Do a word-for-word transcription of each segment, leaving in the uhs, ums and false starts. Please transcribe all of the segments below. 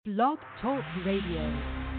Blog Talk Radio.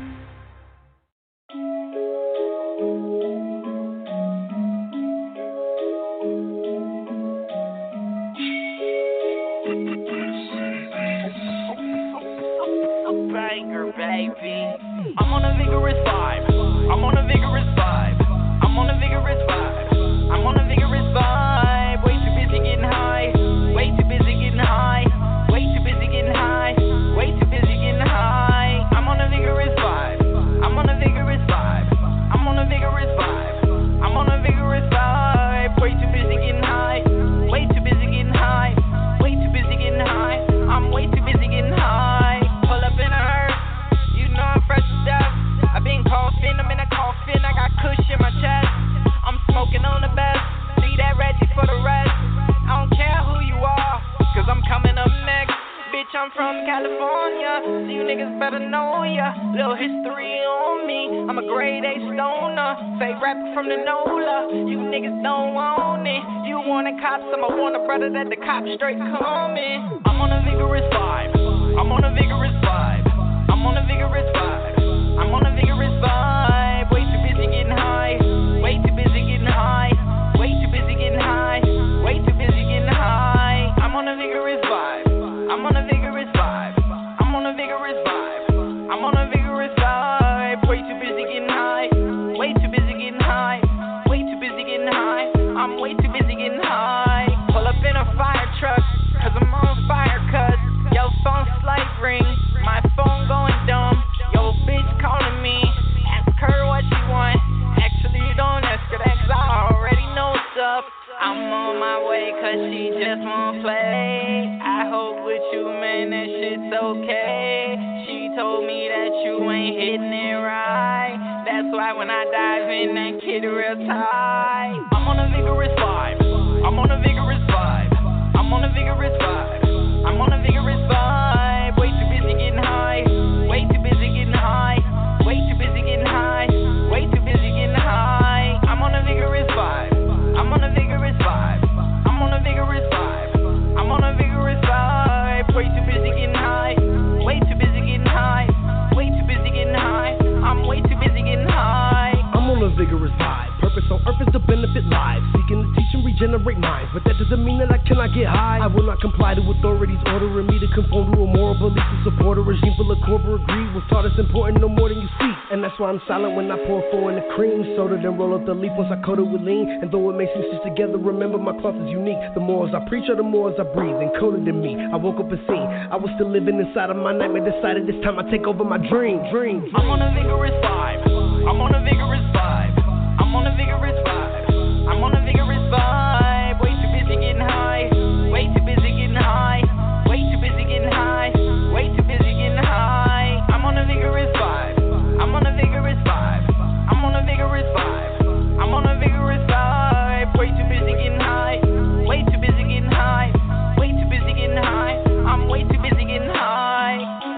Banger, baby. I'm on a vigorous vibe. I'm on a vigorous vibe. I'm on a vigorous vibe. I'm on a vigorous vibe. Way too busy getting high. Way too busy getting high. Way too busy getting high. Way too busy getting high. I'm on a vigorous vibe. I'm on a vigorous vibe. I'm on a vigorous vibe. I'm on a vigorous vibe. Way too busy getting high. Way too busy getting high. Way too busy getting high. I'm way too busy getting high. Pull up in a hearse. You know I'm fresh as death. I've been coughing. I'm in a coffin. I got kush in my chest. I'm smoking on the best. See that Reggie for the rest. I don't care who you are, cause I'm coming up next. Bitch, I'm from California, so you niggas better know ya. Little history on me, I'm a grade A stoner. Fake rapper from the NOLA, you niggas don't want it. You want a cop, some I want a brother that the cops straight coming. I'm on a vigorous vibe, I'm on a vigorous vibe. I'm on a vigorous vibe, I'm on a vigorous vibe. Way too busy getting high, way too busy getting high. Way too busy getting high, way too busy getting high. I'm on a vigorous vibe, I'm on a vigorous vibe. I'm on a vigorous vibe, I'm on a vigorous vibe. Way too busy getting high, way too busy getting high. Way too busy getting high, I'm way too busy getting high. Pull up in a fire truck, cause I'm on fire, cuz yo phone slight ring, my phone going dumb. Yo bitch calling me, ask her what she want. Actually don't ask her that, cause I already know what's up. I'm on my way cause she just won't play. I hope with you, man, that shit's okay. She told me that you ain't hitting it right. That's why when I dive in, that kid real tight. I'm on a vigorous vibe. I'm on a vigorous vibe. I'm on a vigorous vibe. I'm on a vigorous vibe. Way too busy getting high. Way too busy getting high. Way too busy getting high. Way too busy getting high. I'm on a vigorous vibe. I'm on a vigorous vibe. I'm on a vigorous vibe. I'm on a vigorous vibe. Way too busy getting high. Way too busy getting high. Way too busy getting high. I'm way too busy getting high. I'm on a vigorous vibe. Purpose on earth is to benefit lives. Seeking to teach and regenerate minds. But that doesn't mean that I cannot get high. I will not comply to authorities ordering me to conform to a moral belief to support a regime full of corporate greed. Was taught it's important no more than you see. And that's why I'm silent when I pour four in the cream soda, then roll up the leaf once I coat it with lean. And though it makes me stitch together, remember my cloth is unique. The more as I preach or the more as I breathe, encoded in me. I woke up and seen I was still living inside of my nightmare. Decided this time I take over my dream. Dream. I'm on a vigorous vibe. I'm on a vigorous vibe. I'm on a vigorous vibe. I'm on a vigorous vibe. Way too busy getting high. Way too busy getting high. Way too busy getting high. Way too busy getting high. I'm on a vigorous vibe. I'm on a vigorous vibe. I'm on a vigorous vibe. I'm on a vigorous vibe. Way too busy getting high. Way too busy getting high. Way too busy getting high. I'm way too busy getting high.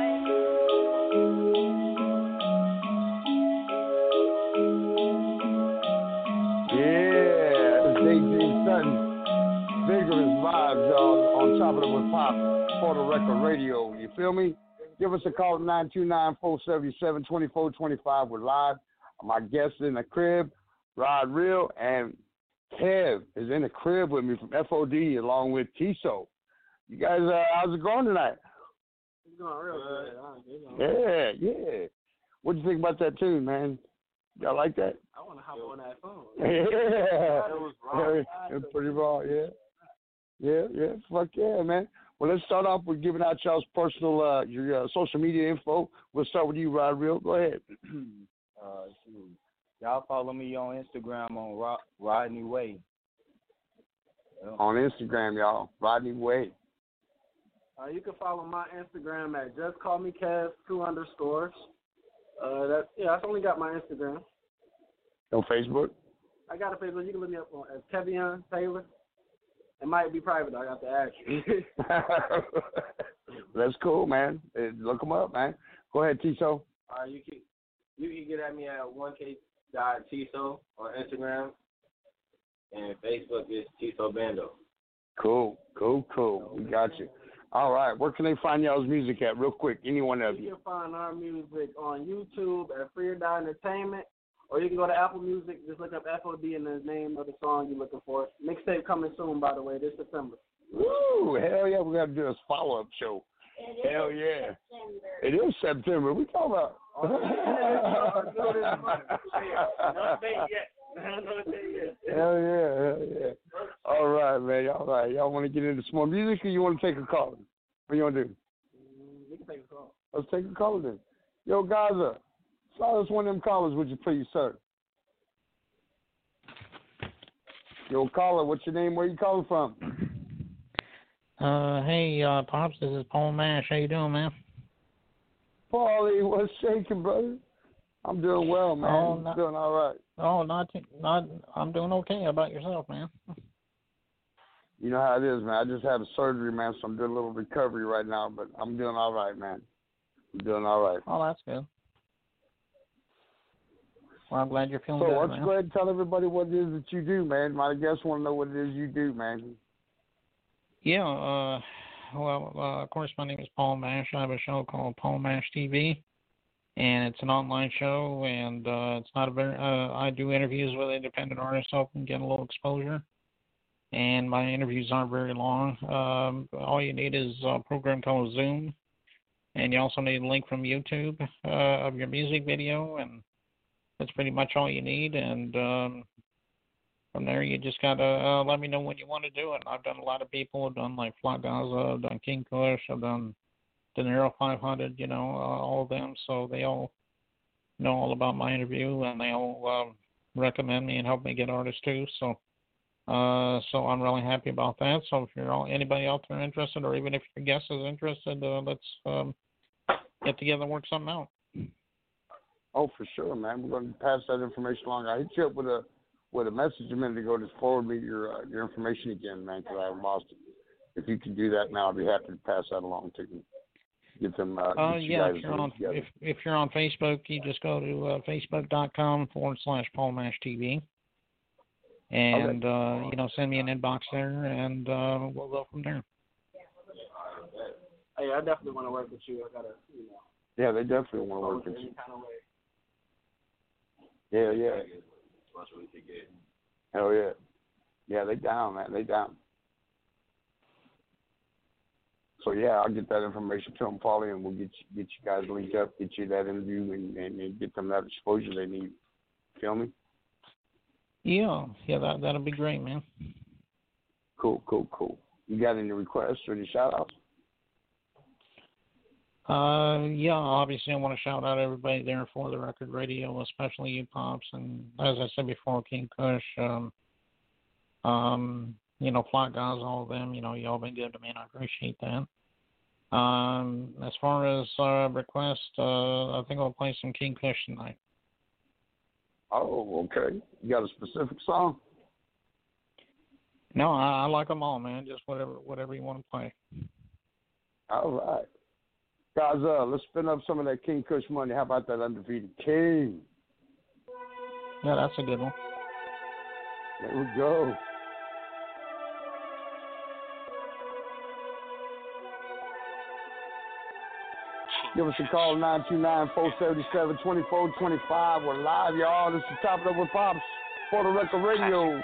Yeah, it's D J Sutton. Vigorous vibes, y'all, on Top of the With Pop, for the record radio. You feel me? Give us a call, nine two nine, four seven seven, two four two five. We're live. My guest in the crib, Rod Real, and Kev is in the crib with me from F O D along with Tiso. You guys, uh, how's it going tonight? It's going real good. Yeah, yeah. What'd you think about that tune, man? Y'all like that? I want to hop on that phone. Yeah. It was raw. It was pretty raw, yeah. Yeah, yeah. Fuck yeah, man. Well, let's start off with giving out y'all's personal, uh, your uh, social media info. We'll start with you, Rod Real. Go ahead. uh, shoot. Y'all follow me on Instagram on Rod- Rodney Way. Yeah. On Instagram, y'all. Rodney Way. Uh, you can follow my Instagram at just call me Kev two underscores. Uh, that yeah, I've only got my Instagram. On Facebook? I got a Facebook. You can look me up on as Kevion Taylor. It might be private. I got to ask you. That's cool, man. Uh, Look them up, man. Go ahead, Tiso. Uh, you can you can get at me at one k dot tiso on Instagram, and Facebook is Tiso Bando. Cool, cool, cool. We got you. All right. Where can they find y'all's music at, real quick? Anyone of you? You can find our music on YouTube at Free or Die Entertainment, or you can go to Apple Music. Just look up F O D and the name of the song you're looking for. Mixtape coming soon, by the way, this September. Woo! Hell yeah, we got to do a follow-up show. It hell yeah. September. It is September. We talking about. Oh, no date yet. No date yet. Hell yeah, hell yeah. All right, man. All right. Y'all want to get into some more music, or you want to take a call? What do you want to do? We can take a call. Let's take a call then. Yo, Gaza, slide us one of them callers, would you please, sir? Yo, caller, what's your name? Where you calling from? Uh, hey, uh, Pops, this is Paul Mash. How you doing, man? Paulie, what's shaking, brother? I'm doing well, man. Oh, I'm not, doing all right. Oh, not, not, I'm doing okay. How about yourself, man? You know how it is, man. I just had a surgery, man, so I'm doing a little recovery right now, but I'm doing all right, man. I'm doing all right. Oh, that's good. Well, I'm glad you're feeling so better, why man. don't you go ahead and tell everybody what it is that you do, man. My guests want to know what it is you do, man. Yeah, uh, well, uh, of course, my name is Paul Mash. I have a show called Paul Mash T V, and it's an online show, and uh, it's not a very, uh, I do interviews with independent artists, help them get a little exposure, and my interviews aren't very long. Um, all you need is a program called Zoom, and you also need a link from YouTube uh, of your music video, and that's pretty much all you need, and um, from there, you just got to uh, let me know when you want to do it. I've done a lot of people. I've done like Flat Gaza, I've done King Kush, I've done De Niro five hundred, you know, uh, all of them. So they all know all about my interview, and they all um, recommend me and help me get artists too. So uh, so I'm really happy about that. So if you're all, anybody out there interested, or even if your guest is interested, uh, let's um, get together and work something out. Oh, for sure, man. We're going to pass that information along. I hit you up with a with a message a minute ago. Just forward me your uh, your information again, man, because I lost it. If you could do that now, I'd be happy to pass that along to you. Get them. Uh, uh, get you yeah, guys if you're on together. if if you're on Facebook, you just go to uh, facebook.com forward slash Paul Mash TV, and okay. uh, you know, send me an inbox there, and uh, we'll go from there. Hey, I definitely want to work with you. I gotta, you know. Yeah, they definitely want to work with you. Any kind of way. Yeah, yeah. Hell yeah. Yeah, they down, man. They down. So, yeah, I'll get that information to them, Paulie, and we'll get you, get you guys linked up, get you that interview, and, and, and get them that exposure they need. Feel me? Yeah, yeah, that, that'll be great, man. Cool, cool, cool. You got any requests or any shout-outs? Uh, yeah, obviously I want to shout out everybody there for the record radio, especially you, Pops, and as I said before, King Kush, um, um, you know, Flat Guys, all of them, you know, y'all been good to me, and I appreciate that. Um, as far as uh, requests, uh, I think I'll play some King Kush tonight. Oh, okay. You got a specific song? No, I, I like them all, man. Just whatever, whatever you want to play. All right. Guys, uh, let's spin up some of that King Kush money. How about that Undefeated King? Yeah, that's a good one. There we go. Give us a call, nine two nine, four seven seven, two four two five. We're live, y'all. This is Top It Up with Pops for the Record Radio.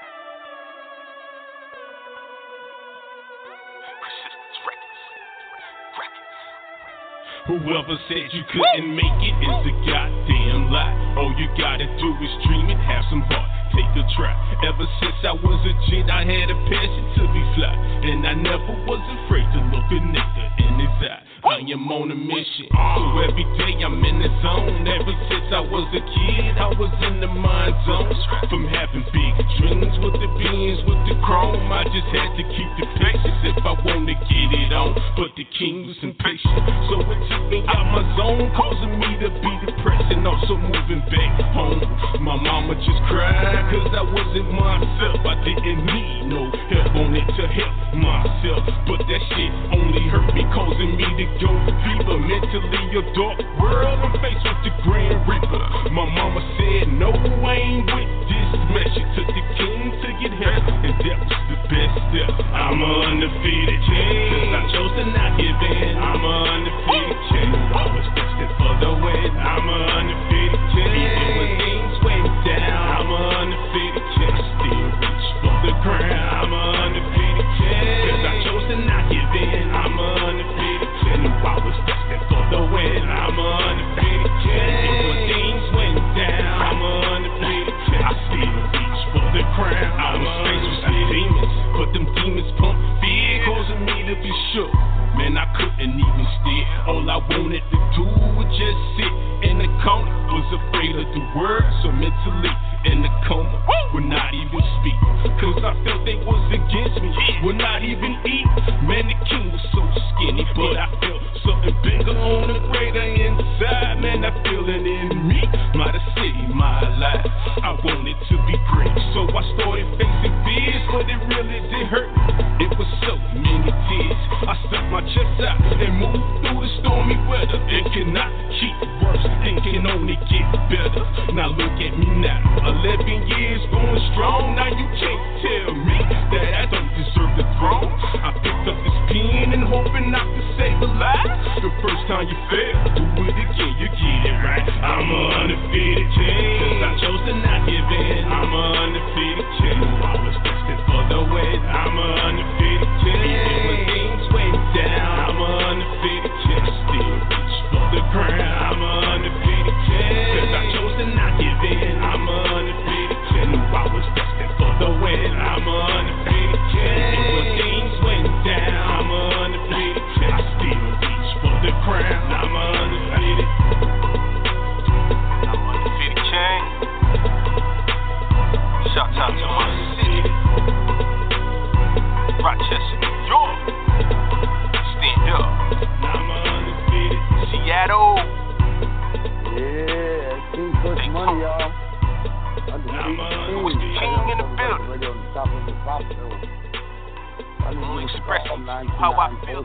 Whoever said you couldn't make it is a goddamn lie. All you gotta do is dream and have some heart. Take a try. Ever since I was a kid, I had a passion to be fly, and I never was afraid to look a nigga in his eye. I am on a mission, so every day I'm in the zone. Ever since I was a kid, I was in the mind zone. From having big dreams with the beans, with the chrome, I just had to keep the patience if I wanted to get it on. But the king was impatient, so it took me out my zone, causing me to be depressed and also moving back home. My mama just cried, cause I wasn't myself. I didn't need no help on it to help myself, but that shit only hurt me, causing me to go fever. Mentally a dark world, I'm faced with the Grand Reaper. My mama said no, I ain't with this mess. She took the king to get help, and that was the best step. I'm an undefeated king, cause I chose to to do was just sit in the corner. Was afraid of the world, so mentally in the coma. Would not even speak, cause I felt they was against me. Would not even eat. Man, the king was so skinny, but I felt something bigger on the greater inside. Man, I feel it in me. My the city, my life. I wanted to be great, so I started facing fears, but it really did hurt. It was so many tears. I stuck my chest out and moved through the stormy weather. It cannot keep worse, it can only get better. Now look at me now, eleven years going strong. Now you can't tell me that I don't deserve the throne. I picked up this pen and hoping not to save a life. The first time you fail, do it again, you get it right. I'm an undefeated king, cause I chose to not give in. I'm an undefeated king, I was destined for the win. I'm an undefeated king, even when things went down. I'm an undefeated king, still reach for the crown. I'm an undefeated king, cause I chose to not give in. I'm an undefeated king, knew I was destined for the win. I'm an undefeated king, even when things went down. I'm an undefeated king, I still reach for the crown. I'm an undefeated. I'm undefeated king. Shout out to my city, Rochester, New York. Stand up. I'm undefeated. Seattle. Yeah, King puts money, y'all. Undefeated king in the building. Radio on top of the pop show. I'm expressing how I feel.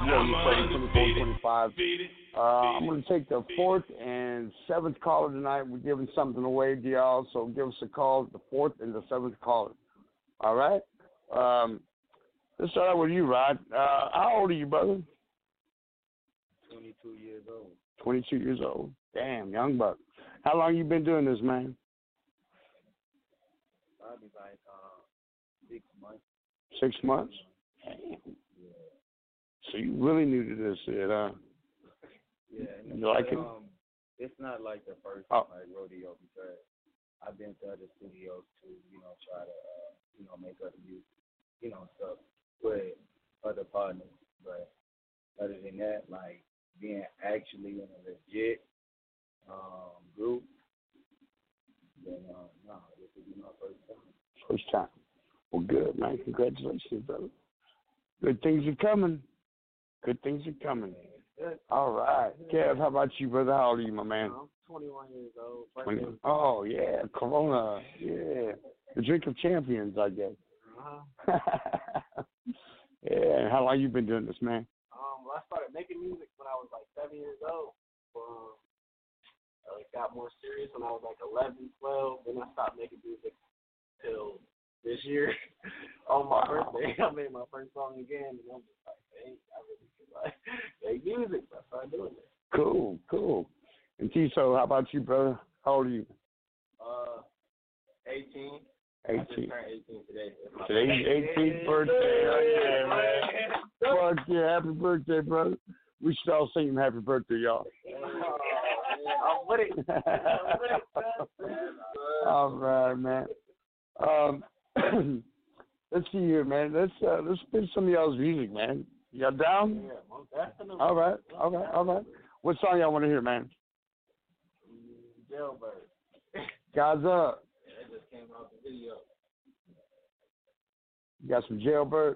Uh, I'm going to take the fourth and seventh caller tonight. We're giving something away to y'all, so give us a call, the fourth and the seventh caller. All right? Um, let's start out with you, Rod. Uh, how old are you, brother? twenty-two years old. twenty-two years old. Damn, young buck. How long you been doing this, man? Probably like uh, six months. Six months? Damn. Yeah. So you really new to this shit, huh? Yeah. You like but, it? Um, it's not like the first oh. like rodeo because I've been to other studios to, you know, try to, uh, you know, make other music, you know, stuff with other partners. But other than that, like being actually in a legit um, group, then uh, no, this would be my first time. First time. Well, good, man. Congratulations, brother. Good things are coming. Good things are coming. All right. Kev, how about you, brother? How old are you, my man? I'm twenty-one years old. twenty Oh, yeah. Corona. Yeah. The drink of champions, I guess. Uh-huh. Yeah. And how long you been doing this, man? Um, well, I started making music when I was like seven years old. Um, I like, got more serious when I was like eleven, twelve. Then I stopped making music till this year. On my wow. birthday, I made my first song again, and I'm just like, hey, I really could like make music. So I started doing it. Cool, cool. And Tiso, how about you, brother? How old are you? Uh, eighteen. eighteen. I just turned eighteen today. Today's eighteenth birthday. Oh, yeah, man. Fuck yeah, happy birthday, brother. We should all sing him happy birthday, y'all. I'm with it. I'm with it. All right, man. Um, let's see here, man. Let's uh, let's spin some of y'all's music, man. Y'all down? Yeah, most definitely. All right, all right, all right. What song y'all want to hear, man? Jailbird. God's up. Yeah, that just came out the video. You got some Jailbird?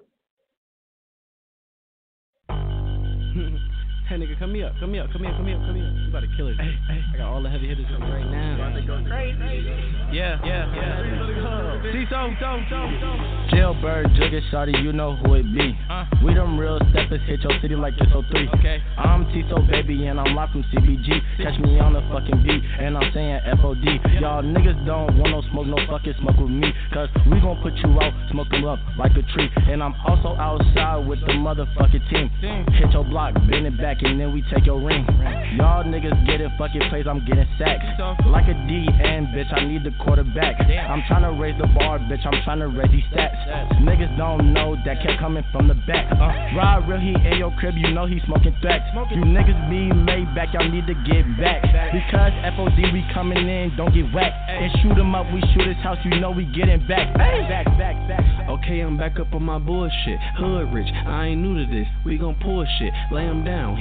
Hey nigga, come me up, come me up, come here, come here, come here. You about to kill it. Hey, hey. I got all the heavy hitters in right now. About to go crazy. Yeah, yeah, yeah. Tiso, so, so, so. Jailbird, Jugger, shawty, you know who it be. Uh, we them real steppers, hit your city like this oh three. Okay. I'm Tiso, baby, and I'm live from C B G. Catch me on the fucking beat, and I'm saying F O D. Y'all niggas don't want no smoke, no fucking smoke with me. Cause we gon' put you out, smoke them up like a tree. And I'm also outside with the motherfucking team. Hit your block, bend it back, and then we take your ring. Y'all niggas get it, fucking plays, I'm getting sacked. Like a D N, bitch, I need the quarterback. I'm tryna raise the bar, bitch, I'm tryna raise these stats. Niggas don't know that kept coming from the back. Uh, Rod real, he in your crib, you know he smoking threats. You niggas be made back, y'all need to get back. Because F O D, we coming in, don't get whacked. And shoot him up, we shoot his house, you know we getting back. Back, back, back. Okay, I'm back up on my bullshit. Hood rich, I ain't new to this, we gon' pull shit. Lay him down, he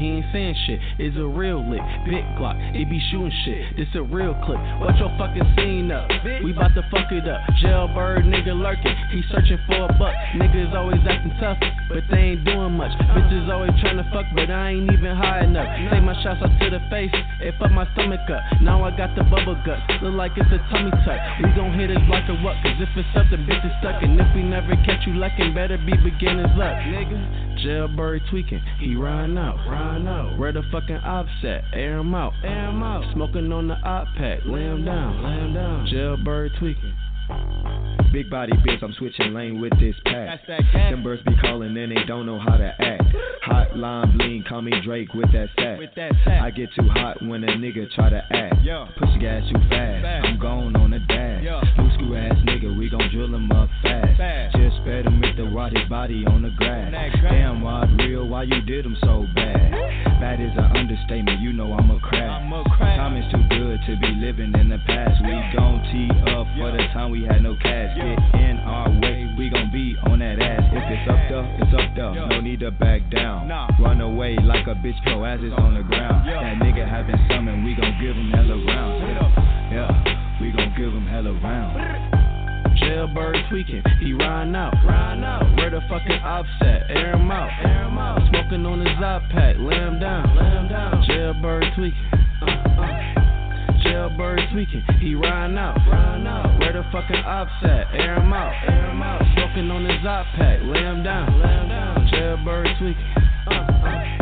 he ain't saying shit. It's a real lick, big Glock, it be shooting shit. This a real clip. Watch your fucking scene up. We bout to fuck it up. Jailbird nigga lurking, he searching for a buck. Niggas always acting tough, but they ain't doing much. Bitches always trying to fuck, but I ain't even high enough. Take my shots up to the face, it fuck my stomach up. Now I got the bubble guts, look like it's a tummy tuck. We gon' hit this block of what? Cause if it's up, the bitch is stuck. And if we never catch you luckin', better be beginner's luck, nigga. Jailbird tweaking, he riding out, riding out. Where the fucking ops at? Air him out, air him out. Smoking on the op pack, lay him down, lay him down. Jailbird tweaking. Big body bitch, I'm switching lane with this pack. Them birds be calling and they don't know how to act. Hotline bling, call me Drake with that sack. With that sack. I get too hot when a nigga try to act. Yo. Push the gas too fast, fast. I'm gone on a dash. Blue screw ass nigga, we gon' drill him up fast. fast. Just sped him with the rotted body on the grass. Damn, Rod real, why you did him so bad? Bad is an understatement, you know I'm a crack. I'm a crack. Time is too good to be living in the past. We gon' tee up for the time we had no cash. Get in our way, we gon' be on that ass. If it's up there, it's up there, no need to back down. Run away like a bitch, pro as it's on the ground. That nigga have been summoned, we gon' give him hella rounds. Yeah, yeah, we gon' give him hella rounds. Jailbird tweaking, he riding out, riding out. Where the fucking ops at? Air him out, air him out. Smoking on his op pack, lay him down, lay him down. Jailbird tweaking, uh, uh. Jailbird tweaking, he riding out, riding out. Where the fucking ops at? Air him out, air him out. Smoking on his op pack, lay him down, lay him down. Jailbird tweaking, uh, uh.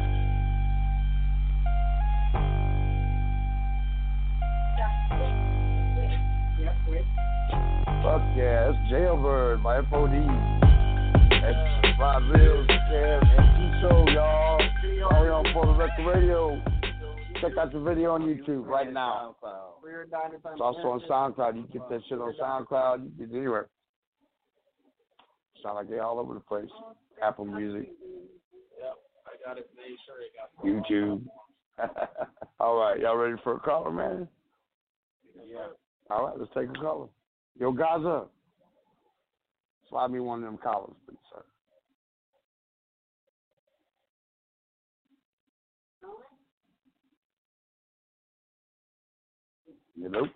Fuck yeah, it's Jailbird by F O D. That's Five Reels, Kev, and T-Show, y'all. All here on For the Record Radio. Check out the video on YouTube right now. It's also on SoundCloud. You can get that shit on SoundCloud. You can get it anywhere. Sound like they all over the place. Apple Music. Yep, I got it. Made sure it got YouTube. All right, y'all ready for a caller, man? Yeah. All right, let's take a caller. Yo, Gaza. Slide me one of them callers, please, sir. You know?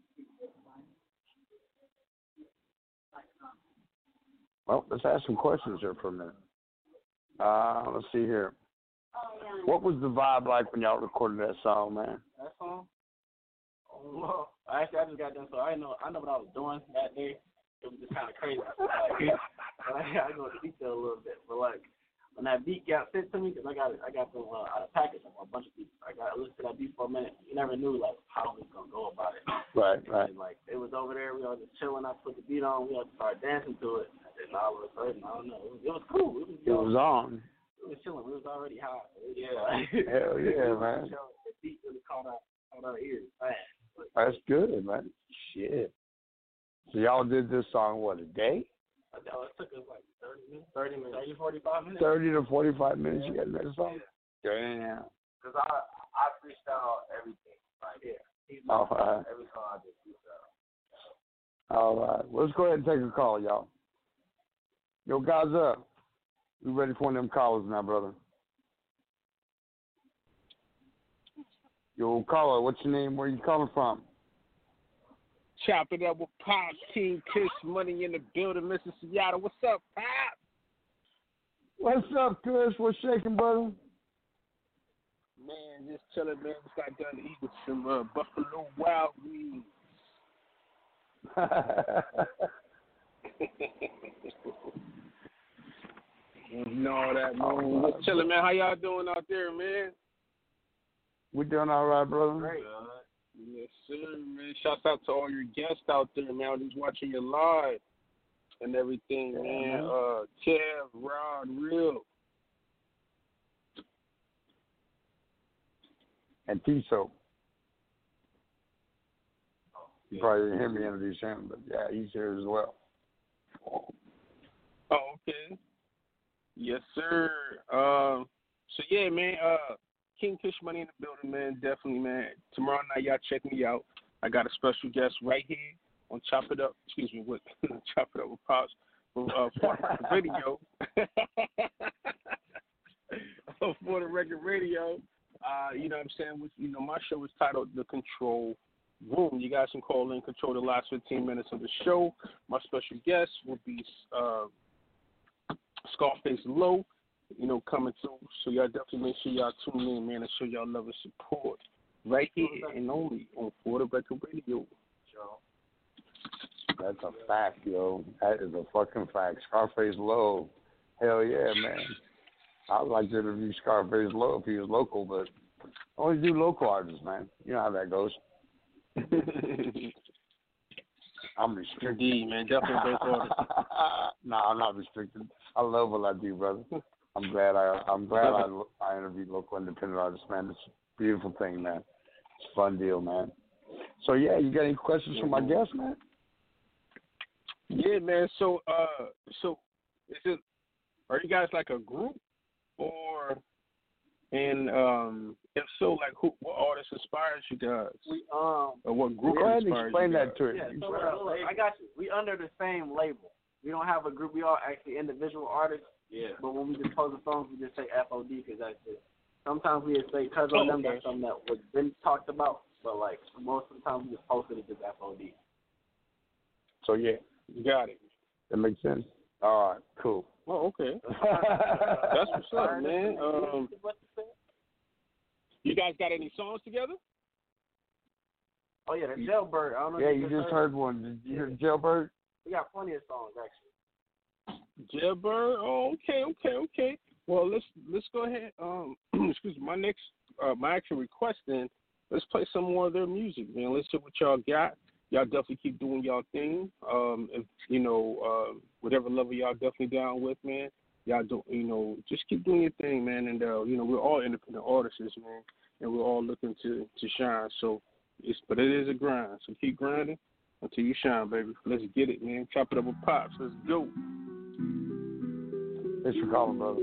Well, let's ask some questions here for a minute. Uh, let's see here. What was the vibe like when y'all recorded that song, man? That song? Oh, actually, I just got done, so I know I know what I was doing that day. It was just kind of crazy. Like, I go into detail a little bit, but like when that beat got sent to me, because I got I got them uh, out of package, a bunch of beats. I got listened to that beat for a minute. You never knew like how we was gonna go about it. Right, right. And, like it was over there, we all just chilling. I put the beat on, we all just started dancing to it. And then all of a sudden, I don't know, it was, it was cool. It was, it was on. It was chilling. We was already high. Yeah. Hell yeah, man. The beat really caught our caught our ears fast. That's good, man. Shit. So y'all did this song, what, a day? It took us like thirty minutes, thirty minutes, thirty, forty-five minutes. thirty to forty-five minutes, yeah. You got to make a song? Yeah. Damn. Because I, I freestyle everything. Like, yeah. He's All right. Every song I just freestyle. All right. Well, let's go ahead and take a call, y'all. Yo, guys up. We ready for one of them callers now, brother. Yo, caller, what's your name? Where you calling from? Chop it up with Pop, King Kush, money in the building, Mister Seattle. What's up, Pop? What's up, Kush? What's shaking, brother? Man, just chilling, man. Just got done to eat with some uh, Buffalo Wild Wings. You know all that, man. Oh, just chilling, man. How y'all doing out there, man? We doing all right, brother. Great. Yes, sir, man. Shouts out to all your guests out there, man. Who's watching you live and everything, yeah, man. man. Uh, Kev, Rod, Real. And Tiso. You yeah. probably didn't hear me introduce him, but yeah, he's here as well. Oh, okay. Yes, sir. Uh, so, yeah, man, uh, King Kush Money in the building, man. Definitely, man. Tomorrow night, y'all check me out. I got a special guest right here on Chop It Up. Excuse me, with Chop It Up with Pops for, uh, for the video. For the Record Radio. Uh, you know what I'm saying? With, you know, my show is titled The Control Room. You guys can call in, control the last fifteen minutes of the show. My special guest will be uh, Scarface Low, you know, coming through. So y'all definitely make sure y'all tune in, man, and show y'all love and support right here and only on For the Record Radio. That's a fact, yo. That is a fucking fact. Scarface Low. Hell yeah, man. I'd like to interview Scarface Low if he was local, but I always do local artists, man. You know how that goes. I'm restricted. Indeed, man. Definitely both artists. No, I'm not restricted. I love what I do, brother. I'm glad I I'm glad I, I interviewed local independent artists, man. It's a beautiful thing, man. It's a fun deal, man. So, yeah, you got any questions for my guest, man? Yeah, man. So, uh, so is it, are you guys like a group, or, and um, if so, like who, what artist inspires you guys? We um, or what group go ahead and inspires explain you that guys? to it. Yeah, so uh, I got you. We under the same label. We don't have a group. We all actually individual artists. Yeah. But when we just post the songs, we just say F O D because that's it. Sometimes we just say cuz on Oh, them. okay. That's something that was been talked about. But like most of the time, we just post it as just F O D. So, yeah. You got it. That makes sense. All right, cool. Oh, okay. That's what's up, man. Um, you guys got any songs together? Oh yeah, the Jailbird. I don't know. Yeah, if you just heard one. Did you hear Jailbird? We got plenty of songs actually. Jailbird. Oh, okay, okay, okay. Well, let's let's go ahead. Um, excuse me. My next, uh, my actual request then. Let's play some more of their music, man. Let's see what y'all got. Y'all definitely keep doing y'all thing. Um, if, you know, uh, whatever level y'all definitely down with, man. Y'all do, you know, just keep doing your thing, man. And uh, you know, we're all independent artists, man, and we're all looking to to shine. So, it's but it is a grind. So keep grinding until you shine, baby. Let's get it, man. Chop it up with Pops. Let's go. Thanks for calling, brother.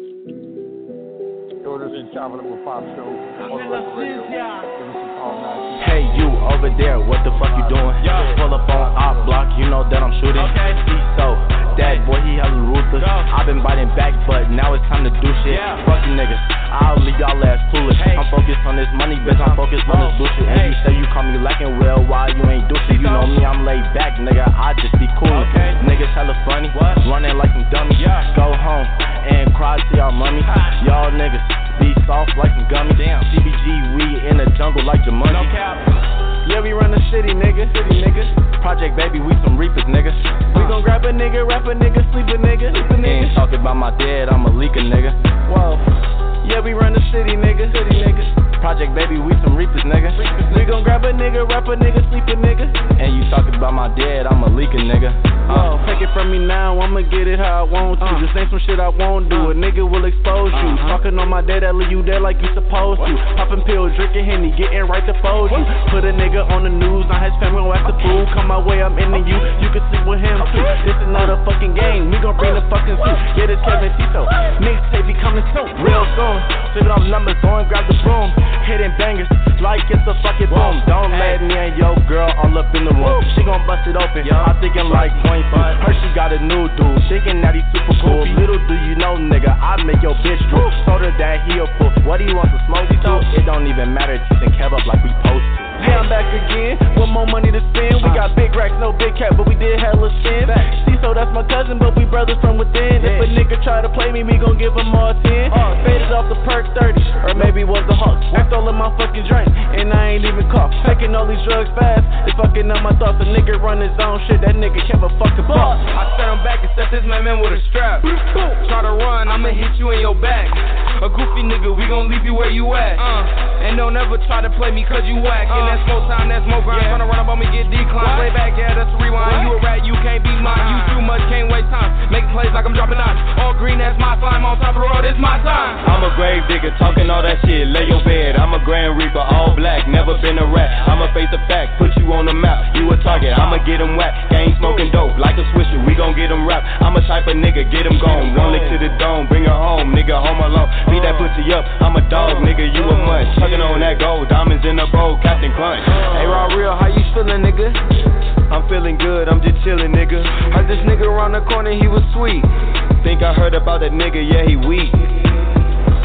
Yo, this is Chopping Up with Pop Show on the Record Radio. Give us a call now. Hey, you over there, what the fuck you doing? Yeah. Pull up on op block, you know that I'm shooting. Okay. So, that boy, he hella ruthless. I've been biting back, but now it's time to do shit. Yeah. Fuck you niggas, I'll leave y'all ass foolish. Hey. I'm focused on this money, bitch, I'm focused on this bullshit. And hey. You say you call me lacking, well, why you ain't do shit? You know me, I'm laid back, nigga, I just be cool. Okay. Niggas hella funny, what? Running like some dummies. Yeah. Go home and cry to y'all mommy. Y'all niggas be soft like some gummies. Damn. C B G, we in the jungle like Jumanji. No cap. Yeah, we run the city, nigga. City, nigga. Project baby, we some reapers, nigga. We gon' grab a nigga, rap a nigga, sleep a nigga. Sleep a nigga. Ain't talking about my dad, I'm a leaker, nigga. Whoa. Yeah, we run the city, nigga. City, nigga. Project baby, we some reapers, nigga. Reapers, we gon' grab a nigga, rap a nigga, sleep a nigga. And you talking about my dad, I'm a leaker, nigga. Oh, take it from me now, I'ma get it how I want to. Uh. Just ain't some shit I won't do, uh. a nigga will expose you. Uh-huh. Talking on my dad, I leave you there like you supposed what? to. Popping pills, drinking Henny, getting right to fold you. Put a nigga on the news, now his family gon' act the fool. Come my way, I'm into you, you can sleep with him too. This is not a fucking game, we gon' bring the fucking suit. Yeah, this Kevin Tito, mixtape be coming soon. Real soon, flipping off numbers, going grab the broom. Hitting bangers, like it's a fucking boom. Don't let me and your girl all up in the room. She gon' bust it open, I'm thinking like point five. Her she got a new dude, thinking that he's super cool. Little do you know, nigga, I make your bitch drool. Told her that he a fool, what he wants to smoke to? It don't even matter, teasing Kev up like we supposed to. Yeah, I'm back again, with more money to spend. We got big racks, no big cap, but we did hella spin. See, so that's my cousin, but we brothers from within. If a nigga try to play me, we gon' give him all ten. Faded off the perk thirty, or maybe it was the Hawk. I stole my fucking drink, and I ain't even cough. Taking all these drugs fast, it's fucking up my thoughts. A nigga run his own shit, that nigga kept a fucking boss. I set him back and set this man man with a strap. Try to run, I'ma hit you in your back. A goofy nigga, we gon' leave you where you at. Uh, and don't ever try to play me cause you whack. Uh, and that's more time, that's more grind. Yeah. Tryna run up on me, get declined. Way back, yeah, that's a rewind. What? You a rat, you can't be mine. Uh, you too much, can't waste time. Making plays like I'm dropping nine. All green, that's my slime. On top of the road, it's my time. I'm a grave digger, talking all that shit. Lay your bed. I'm a Grand Reaper, all black, never been a rat. I'ma face the fact, put you on the map. You a target, I'ma get him whack. Gang smoking dope, like a swisher, we gon' get him rap. I'm a type of nigga, get him gone. One lick to the dome, bring her home, nigga, home alone. Beat that pussy up, I'm a dog, nigga, you a mutt. Tucking on that gold, diamonds in the bowl, Captain Crunch. Hey, Raw Real, how you feeling, nigga? I'm feeling good, I'm just chillin', nigga. Heard this nigga around the corner, he was sweet. Think I heard about that nigga, yeah, he weak.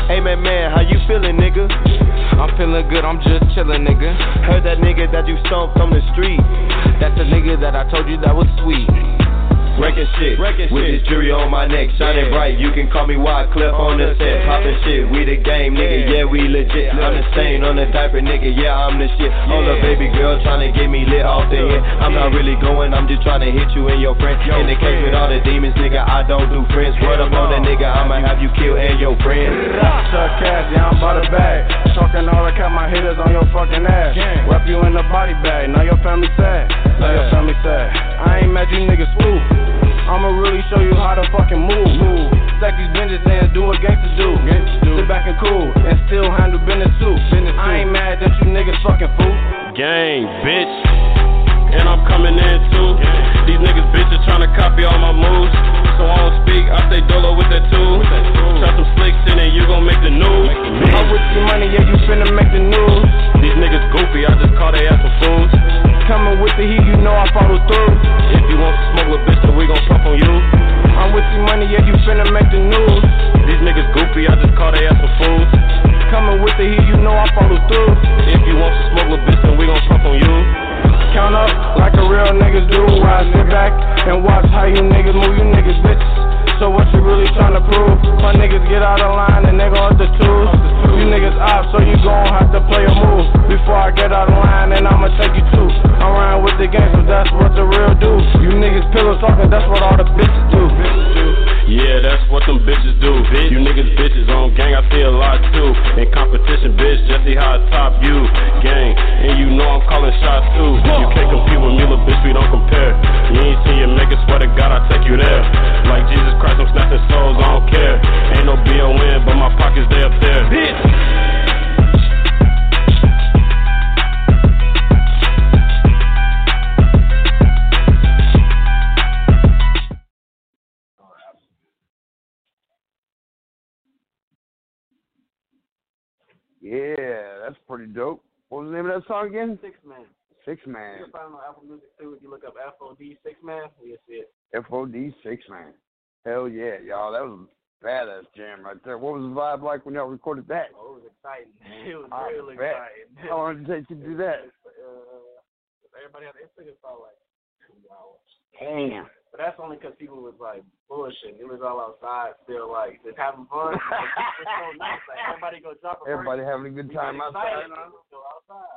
Hey man, man, how you feeling, nigga? I'm feeling good, I'm just chillin', nigga. Heard that nigga that you stomped on the street. That's the nigga that I told you that was sweet. Wrecking shit, Wrecking with shit. This jewelry on my neck, shining yeah. bright. You can call me Wyclef on the set, poppin' shit. We the game, nigga, yeah, we legit. I'm the stain on the diaper, nigga, yeah, I'm the shit. Yeah. Hold up, baby girl, tryna get me lit off the head. I'm not really going, I'm just tryna hit you and your friend. In the case with all the demons, nigga, I don't do friends. Word up on that nigga, I'ma have you kill and your friend. Chuck cash, yeah, I'm by the bag. Talking all the cap, my hitters on your fucking ass. Wrap you in the body bag, now your family sad. Now your family sad. I ain't mad, you niggas spook. I'ma really show you how to fucking move. move. Stack these benches and do what gangsters do. do. Sit back and cool and still handle business too. Business I ain't mad that you niggas fucking fool. Gang, bitch. And I'm coming in too. Gang. These niggas bitches tryna copy all my moves. So I don't speak, I stay dolo with that tool. Try some slick shit and you gon' make the news. I'm with you money, yeah, you finna make the news. These niggas goofy, I just call they ass for fools. Coming with the heat, you know I follow through. If you want to smoke with bitch, then we gon' puff on you. I'm with you money, yeah, you finna make the news. These niggas goofy, I just call they ass for fools. Coming with the heat, you know I follow through. If you want to smoke with bitch, then we gon' puff on you. Count up like a real niggas do. I sit back and watch how you niggas move, you niggas bitch. So what you really tryna prove? My niggas get out of line and they gon' up the tools. You niggas op, so you gon' have to play a move. Before I get out of line and I'ma take you too. I'm riding with the gang, so that's what the real do. You niggas pillow talking, that's what all the bitches do. Yeah, that's what them bitches do. You niggas bitches on gang, I see a lot too. In competition, bitch, just see how I top you. Gang, and you know I'm calling shots too. You can't compete with me, little bitch, we don't compare. You ain't seen your make it, swear to God, I'll take you there. Like Jesus Christ, I'm snatching souls, I don't care. Ain't no B O N, but my pockets, they up there. Bitch! Yeah, that's pretty dope. What was the name of that song again? Six Man. Six Man. You can find it on Apple Music too. If you look up F O D Six Man, you'll see it. F O D Six Man. Hell yeah, y'all. That was a badass jam right there. What was the vibe like when y'all recorded that? Oh, it was exciting. It was I really bet. exciting. How long did it take you to do that? Uh, everybody had it took us about like two hours. Damn. But that's only because people was like bullshit. It was all outside, still like just having fun. It's so nice. Like everybody go drop a Everybody break. having a good time outside. Excited, go outside.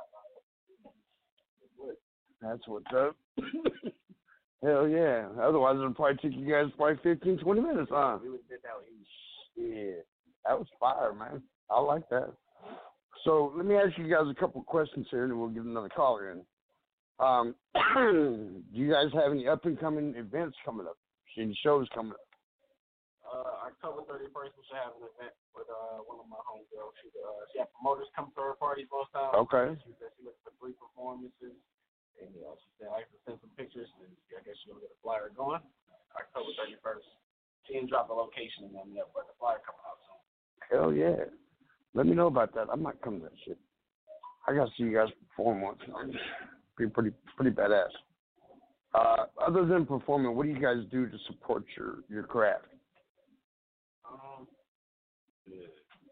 That's what's up. Hell yeah. Otherwise, it would probably take you guys probably fifteen, twenty minutes, huh? We would did that with Yeah. That was fire, man. I like that. So let me ask you guys a couple questions here, and then we'll get another caller in. Um, do you guys have any up-and-coming events coming up? Any shows coming up? Uh, October thirty-first, we should have an event with uh, one of my homegirls. She, uh, she had promoters come to her parties most times. Okay. She said she looked for three performances. And you know, she said I can send some pictures, and I guess she'll get a flyer going. October thirty-first. She didn't drop a location and them yet, but the flyer coming out soon. Hell yeah. Let me know about that. I might come to that shit. I got to see you guys perform once. Be pretty, pretty badass. Uh, other than performing, what do you guys do to support your, your craft? Um, yeah.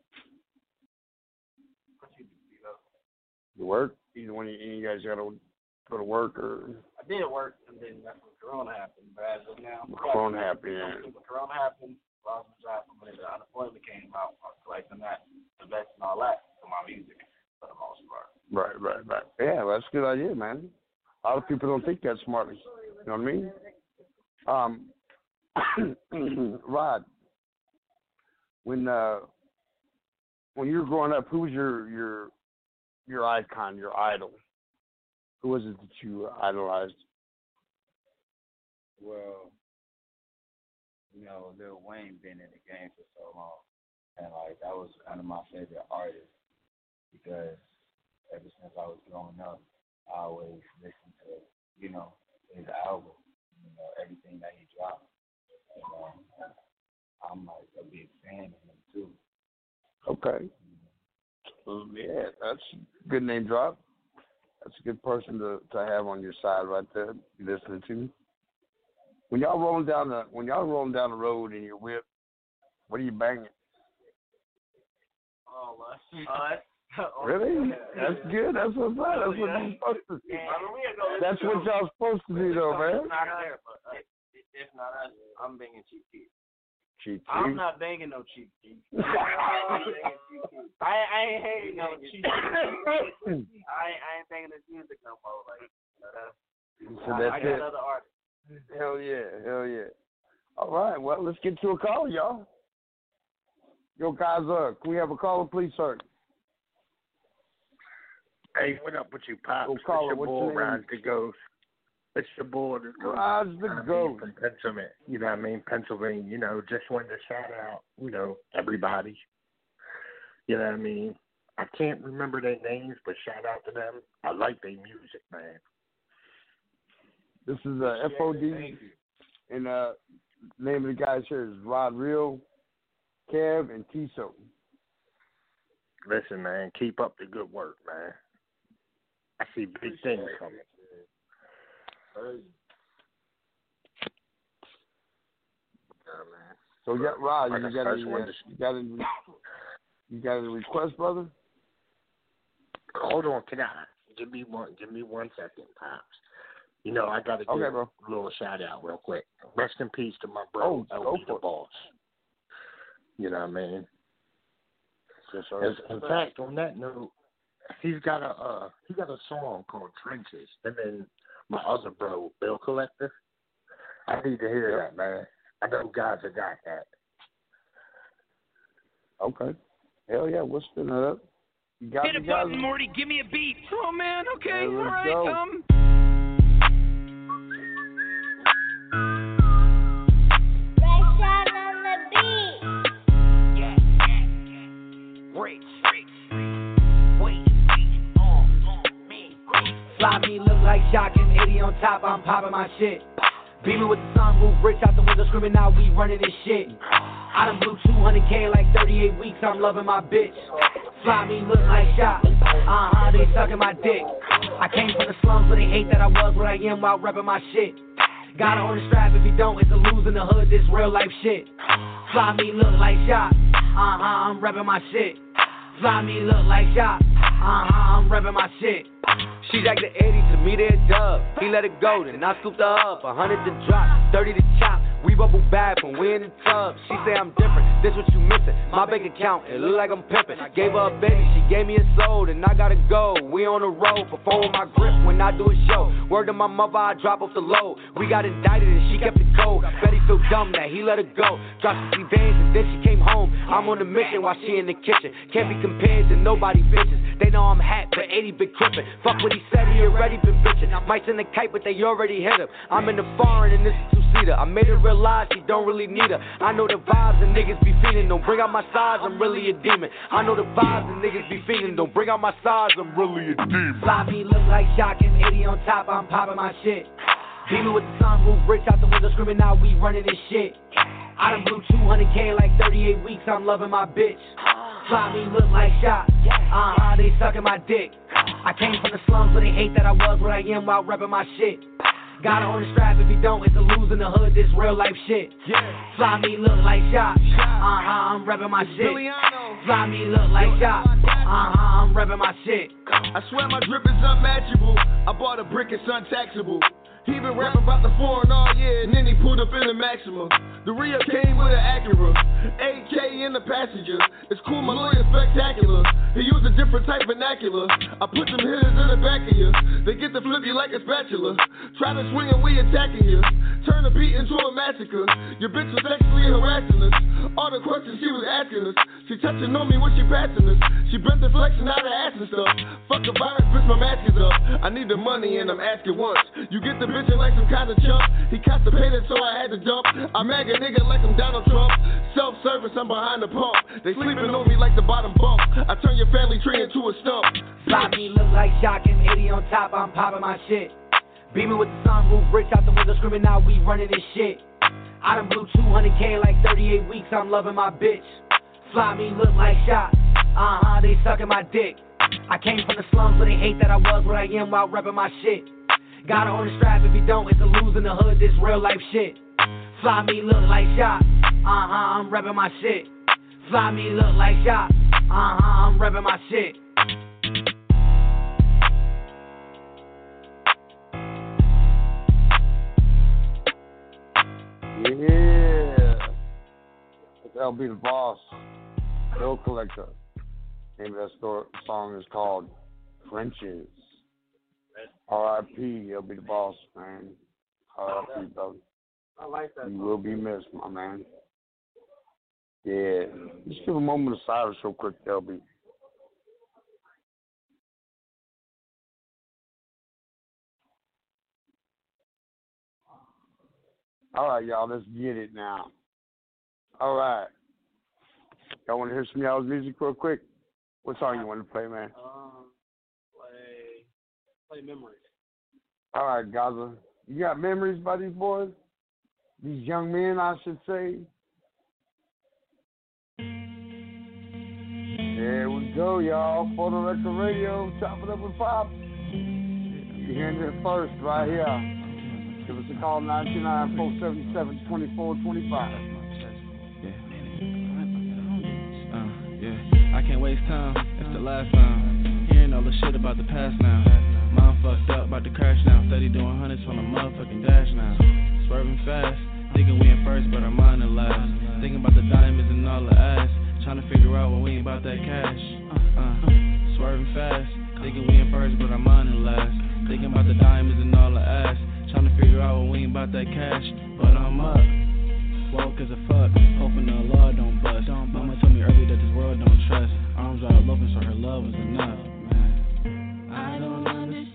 What you do, you know? You work? Either one of you, you guys got to go to work or? I did work, and then that's when Corona happened. But as of now, Corona happened, yeah. When Corona happened, lost my job, and when the unemployment came out, I was collecting that, investing all that for my music for the most part. Right, right, right. Yeah, well, that's a good idea, man. A lot of people don't think that smartly. You know what I mean? Um, Rod, when uh, when you were growing up, who was your your your icon, your idol? Who was it that you idolized? Well, you know, Lil Wayne been in the game for so long, and like that was kind of my favorite artist because ever since I was growing up, I always listened to, you know, his album, you know, everything that he dropped. You know, I'm like a big fan of him too. Okay. Um, yeah, that's a good name drop. That's a good person to, to have on your side right there. You listening to. When y'all rolling down the when y'all rolling down the road in your whip, what are you banging? call us. Us. Really? That's good. That's what's up. That's what you're supposed to do. That's what y'all supposed to do, though, man. If not us, I'm banging Chief Keef. Chief Keef? I'm not banging no Chief Keef. I, I ain't hating no Chief Keef. I, I ain't banging his music no more. Like, you know, that's, so that's I, I got it. other artists. Hell yeah. Hell yeah. All right. Well, let's get to a call, y'all. Yo, guys, uh, can we have a caller, please, sir? Hey, what up with you, Pops? Go It's call your it. What's boy, your name? Raj the Ghost. It's your boy, the Ghost. Raj the I mean, Ghost. From Pennsylvania, you know what I mean? Pennsylvania, you know, just wanted to shout out, you know, everybody. You know what I mean? I can't remember their names, but shout out to them. I like their music, man. This is uh, F O D, and uh, name of the guys here is Rod Real, Kev, and Tiso. Listen, man, keep up the good work, man. I see big things coming. Yeah, man. So, yeah, Rod, Like you I got first any, wanted uh, to- you got any, you got any request, brother? Hold on, can I give me one? Give me one second, Pops. You know, I got to give Okay, bro. a little shout out real quick. Rest in peace to my bro, Oh, L go B for the it. Boss. You know what I mean? Yes, sir. As, in fact, on that note, he's got a uh, he got a song called Trenches. And then my other bro, Bill Collector. I need to hear that, man. I know guys have got that. Okay. Hell yeah, we'll spin that up. You got Hit a me, guys? button, Morty. Give me a beat. Oh man. Okay. Hey, All let's right. go. Um. Fly me, look like Shock and eighty on top, I'm popping my shit. Beaming with the sunroof, rich out the window, screaming out, we running this shit. I done blew two hundred K like thirty-eight weeks, I'm loving my bitch. Fly me, look like Shock, uh-huh, they sucking my dick. I came from the slums where they hate that I was what I am while repping my shit. Gotta own the strap, if you don't, it's a lose in the hood, this real life shit. Fly me, look like Shock, uh-huh, I'm repping my shit. Fly me, look like Shock, uh-huh, I'm repping my shit. She like the eighty, to me they a dub. He let it go, then I scooped her up. A hundred to drop, thirty to chop. We bubble back when we in the tub. She say I'm different, this what you missing. My bank account, it look like I'm pimping. Gave her a baby, she gave me a soul, then I gotta go. We on the road, perform with my grip when I do a show. Word to my mother, I drop off the load. We got indicted and she kept it cold. Betty feel dumb that he let her go. Dropped sixty bands and then she came home. I'm on a mission while she in the kitchen. Can't be compared to nobody bitches. They know I'm hat, but eighty been crippin'. Fuck what he said, he already been bitchin'. Might send a kite, but they already hit him. I'm in the foreign and this is two-seater. I made her realize she don't really need her. I know the vibes and niggas be feeding. Don't bring out my size, I'm really a demon. I know the vibes and niggas be feeding. Don't bring out my size, I'm really a demon. Fly me, look like Shock and eighty on top, I'm popping my shit. Beaming with the sunroof, rich out the window, screaming out, we running this shit. I done blew two hundred K like thirty-eight weeks, I'm loving my bitch. Fly me, look like Shock, uh-huh, they sucking my dick. I came from the slums where they hate that I was what I am while repping my shit. Gotta own the strap, if you don't, it's a lose in the hood, this real life shit. Fly me, look like Shock, uh-huh, I'm repping my shit. Fly me, look like Shock, uh-huh, I'm repping my shit. I swear my drip is unmatchable. I bought a brick, it's untaxable. He been rapping about the foreign all year, and then he pulled up in the Maxima. The Rio came with an Acura, eight K in the passenger. It's cool, my lawyer's spectacular. He used a different type vernacular. I put some hitters in the back of you. They get to flip you like a spatula. Try to swing and we attacking you. Turn the beat into a massacre. Your bitch was sexually harassing us. All the questions she was asking us. She touching on me when she passing us. She bent the flexing out her ass and stuff. Fuck the virus, bitch, my mask is up. I need the money and I'm asking once. You get the bitchin' like some kind of chump. He constipated, so I had to jump. I mag a nigga like I'm Donald Trump. Self-service, I'm behind the pump. They sleeping on me like the bottom bump. I turn your family tree into a stump. Fly me, look like Shock and eighty on top, I'm popping my shit. Beaming with the sunroof, rich out the window, screaming out, we running this shit. I done blew two hundred K like thirty-eight weeks, I'm loving my bitch. Fly me, look like Shock, uh-huh, they sucking my dick. I came from the slums where they hate that I was what I am while repping my shit. Gotta own the strap, if you don't, it's a lose in the hood, this real life shit. Fly me, look like Shock, uh-huh, I'm repping my shit. Fly me, look like Shock, Uh-huh, I'm repping my shit. Yeah. It's L B the Boss, Bill Collector. Name of that store, song is called Frenches. R I P, L B the Boss, man. R I P, brother. I like that. You will be missed, my man. Yeah. Just give a moment of silence real quick, L B. All right, y'all, let's get it now. All right. Y'all want to hear some y'all's music real quick? What song you want to play, man? Um, play, play Memories. All right, Gaza. You got memories by these boys? These young men, I should say. There we go, y'all. For the Record Radio, chop it up with Pop. You're hearing it first right here. Give us a call, nine two nine, four seven seven, two four two five. Uh, yeah. I can't waste time, it's the last time. Hearing all the shit about the past now. Mind fucked up, about to crash now. Steady doing hundreds on the motherfucking dash now. Swerving fast, thinking we in first, but our mind in last. Thinking about the diamonds and all the ass. Trying to figure out what we ain't about that cash. Uh, uh. Swerving fast, thinking we in first, but our mind in last. Thinking about the diamonds and all the ass. Trying to figure out what we ain't about that cash, but I'm up. Woke as a fuck, hoping the law don't bust. Mama told me earlier that this world don't trust. Arms wide open, so her love was enough. Man, I don't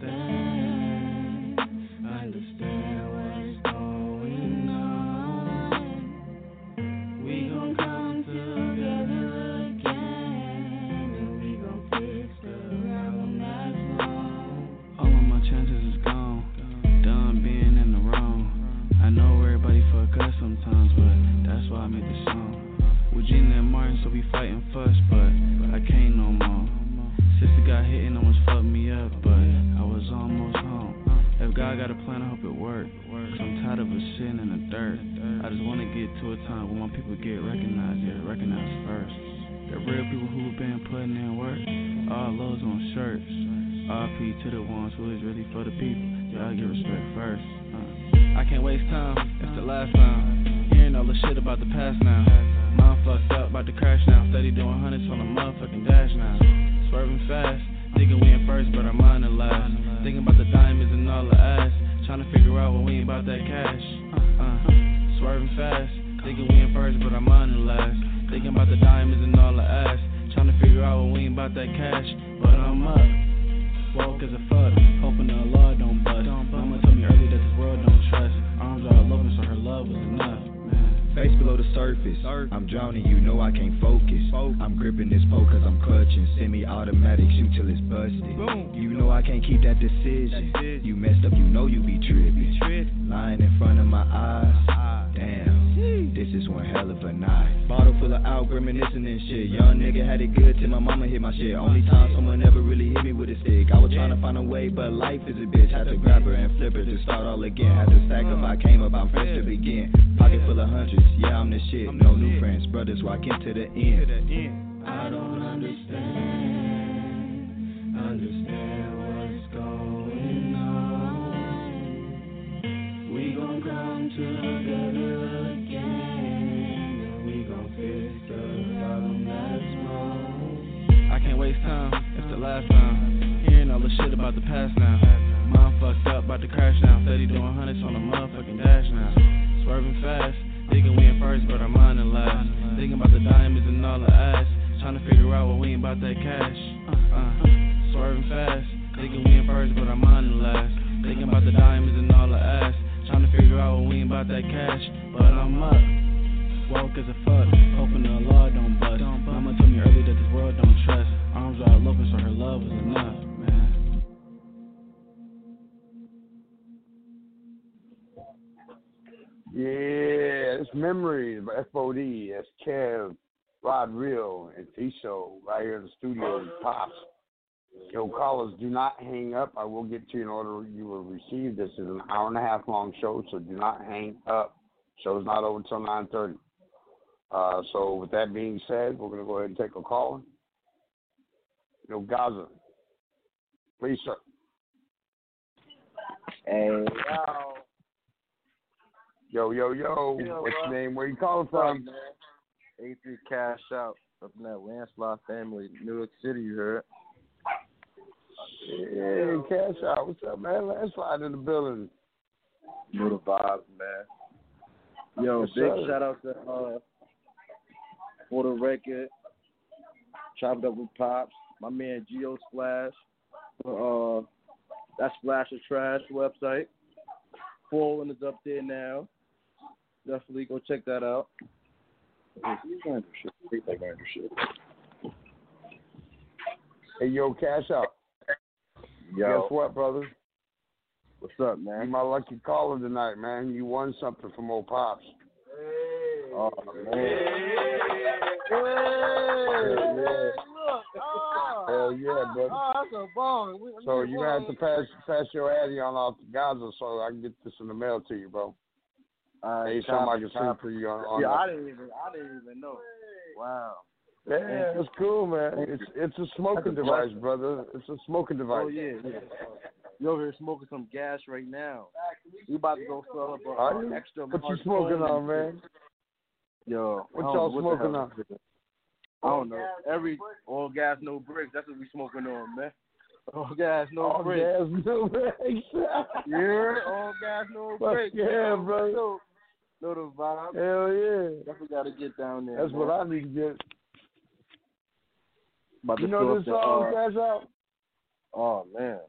understand. Understand what's going on. We gon' come together again, and we gon' fix the problem that's wrong. All of my chances is gone. Done being in the wrong. I know everybody fuck us sometimes, but that's why I made the song. With Gina and Martin, so we fighting fuss, but I can't no more. Sister got hit and almost fucked me up, but I was almost home. If God got a plan, I hope it work. Cause I'm tired of us sitting in the dirt. I just wanna get to a time when my people get recognized, yeah, recognized first. The real people who been putting in work, all those on shirts. R P to the ones who is really for the people. Y'all get respect first. Uh. I can't waste time, it's the last time. Hearing all the shit about the past now. Mind fucked up, about to crash now. Steady doing hundreds on the motherfucking dash now. Swerving fast, thinking we in first, but our mind in last. Thinking about the diamonds and all the ass. Trying to figure out what we ain't about that cash. Uh, uh. Swerving fast, thinking we in first, but our mind in last. Thinking about the diamonds and all the ass. Trying to figure out what we ain't about that cash, but I'm up. Woke as a fuck, hoping the law don't bust. Mama told me earlier that this world don't trust. Arms all open, so her love was enough. Man. Face below the surface, I'm drowning, you know I can't focus. I'm gripping this pole cause I'm clutching. Semi-automatic, shoot till it's busted. You know I can't keep that decision. You messed up, you know you be tripping. Lying in front of my eyes, damn, this is one hell of a night. Bottle full of out, reminiscing and shit. Young nigga had it good till my mama hit my shit. Only time someone ever really hit me with a stick. I was trying to find a way, but life is a bitch. Had to grab her and flip her to start all again. Had to stack up, I came up, I'm fresh to begin. Pocket full of hundreds, yeah, I'm the shit. No new friends, brothers rocking to the end. I don't understand, understand what's going on. We gon' come together again, and we gon' fix the problem that's wrong. I can't waste time, it's the last time. Hearing all the shit about the past now. Mind fucked up, about to crash now. Steady doing hundreds on the motherfucking dash now. Swerving fast, thinking we in first, but our mind in last. Thinking about the diamonds and all the ass. Trying to figure out what we ain't about that cash. Uh, uh. Swerving fast, thinking we in first, but our mind in last. Thinking about the diamonds and all the ass. Trying to figure out what we ain't about that cash, but I'm up. Woke as a fuck, hoping the law don't bust. Mama told me earlier that this world don't trust. Arms all open, so her love was enough. Yeah, it's Memories by F O D. That's Kev, Rod Real, and Tiso right here in the studio with Pops. Yo, callers, do not hang up. I will get to you in order you will receive. This is an hour and a half long show, so do not hang up. Show's not over until nine thirty. Uh, so with that being said, we're going to go ahead and take a call. No, Gaza. Please, sir. Hey, yo. Yo, yo, yo. Yo, What's bro. your name? Where you calling from? A three Cash Out up in that Landslide family, New York City, you heard? Hey, Cash Out. What's up, man? Landslide in the building. Know the vibes, man. Yo, Yes, big sir. shout out to uh, For the Record, Chopped Up with Pops, my man Geo Splash, uh, that Splash of Trash website. Fallen is up there now. Definitely go check that out. He's going to shit. He's going to shit. Hey, yo, Cash Out. Yo. Guess what, brother? What's up, man? You my lucky caller tonight, man. You won something from old Pops. Oh, man. Hell yeah. Hell yeah, brother. Oh, that's a ball. We- So we- you gonna have to pass pass your addy on off to Gaza so I can get this in the mail to you, bro. Uh, Hey, something I can send for you on. on Yeah, the- I didn't even, I didn't even know. Wow. Yeah, it's cool, man. It's it's a smoking That's a device, blessing. brother. It's a smoking device. Oh yeah, yeah. You over here smoking some gas right now. We about to go fill up a Are uh, you? extra. What you large smoking Coleman on, man? Yo, What I don't y'all know what the smoking hell on? it is. I don't know. Every all gas, no bricks. That's what we smoking on, man. All gas, no All bricks. gas, no bricks. Yeah, all gas, no Fuck bricks. yeah, man. bro. Know, know the vibe. Hell yeah. Definitely got to get down there. That's man. what I need to get. About You to know fill this up the, song, uh, Cash Out? Oh man.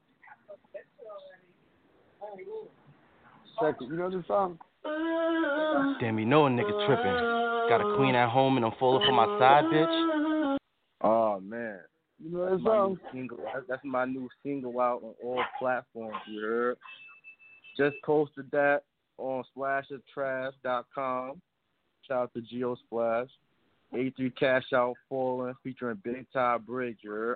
Second, you know this song? Damn, you know a nigga tripping. Got a queen at home and I'm falling for my side bitch. Oh man. You know That's that my song? new single. That's- That's my new single out on all platforms. You heard? Just posted that on splash of trash dot com. Shout out to Geo Splash. A three Cash Out Fallen featuring Big Ty Bridge. You heard?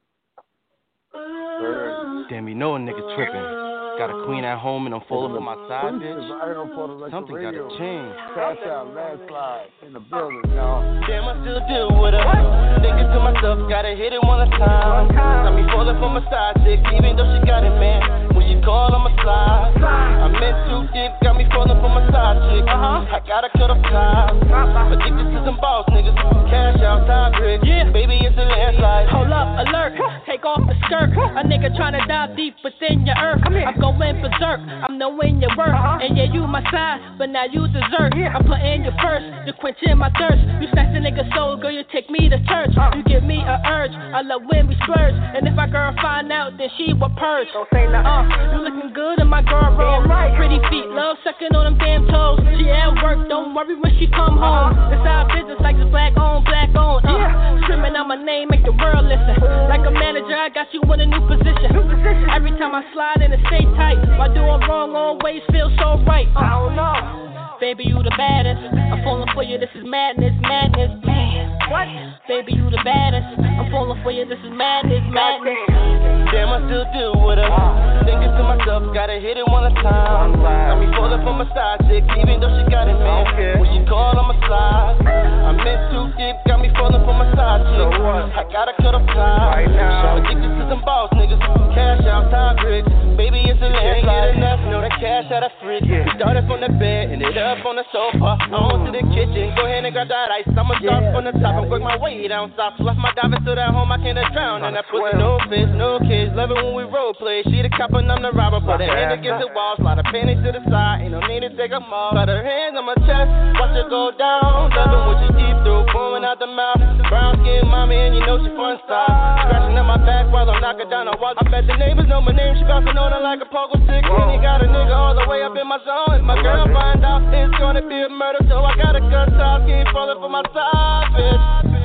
Damn, you know a nigga tripping. Got a queen at home and I'm falling for my side bitch. Something gotta change. Cash Out, landslide in the building, y'all. Damn, I still deal with her. Thinking to myself, gotta hit it one at a time. Got me falling for my side chick, even though she got it, man. When she call, I'ma slide. I'm in too deep, got me falling for my side chick. I gotta cut off ties. Addicted to some boss niggas. Cash out, time brick. Yeah, baby, it's a landslide. Hold up, alert, take off the skirt. A nigga tryna dive deep within your earth. I'm going berserk, I'm knowing your worth. And yeah, you my side, but now you dessert. I'm putting you first, you quenching my thirst. You snatch a nigga soul, girl, you take me to church. You give me a urge, I love when we splurge. And if my girl find out, then she will purge. Don't say nothing. Uh, you looking good in my girl roll. Pretty feet, love sucking on them damn toes. She at work, don't worry when she come home. It's our business like it's black on, black on. Uh, screaming out my name, make the world listen. Like a manager, I got you in a new position. Every time I slide in, it stay tight. Why doing wrong always feels so right? Uh, I don't know. Baby, you the baddest. I'm falling for you, this is madness, madness. Man, what? Baby, you the baddest. I'm falling for you, this is madness, madness. Damn, I still deal with her. Thinking to myself, gotta hit it one at a time. Got me falling for my side chick, even though she got it, man. When she call, I'ma slide. I'm in too deep, got me falling for my side chick. I gotta cut off ties. Right now. Addicted to some boss niggas. Cash out, time bricks. Baby, it's a land. Get enough, know that cash out of fridge. We started from the bed, ended up on the sofa. On to the kitchen, go ahead and grab that ice. I'ma start from the top and work my way down south. Left my diving to that home, I can't drown. And that pussy, no fish, no kids. Love it when we role play. She the cop and I'm the robber. Put her hand against the wall, slide her panties to the side. Ain't no need to take them off. Got her hands on my chest, watch her go down. Love it when she deep through, pouring out the mouth. Brown skin mommy, and you know she fun style. Scratching at my back while I'm knocking down the wall. I bet the neighbors know my name. She bouncing on her like a pogo stick. And he got a nigga all the way up in my zone. If my girl find out, it's gonna be a murder. So I gotta cut off, keep falling for my side, bitch.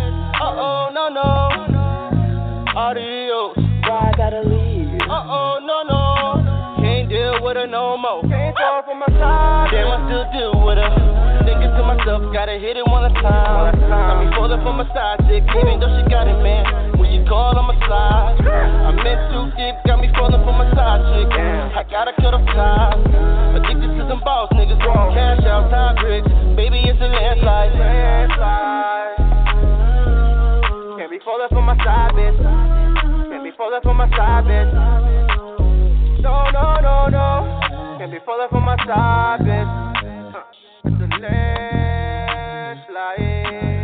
Uh oh, no, no. Adios. Why I gotta leave? Uh oh, no, no. Can't deal with her no more. Can't fall for my side. Damn, I still deal with her. Thinking to myself, gotta hit it one at a time. Got me falling for my side chick, even though she got it, man. When she call, I'ma slide. I'm in too deep, got me falling for my side chick. I gotta cut off ties. Addicted to some boss niggas. Cash out, time bricks. Baby, it's a landslide. Landslide. Can't be falling for my side, bitch. Can't be falling from my side, bitch. Uh, it's a flashlight.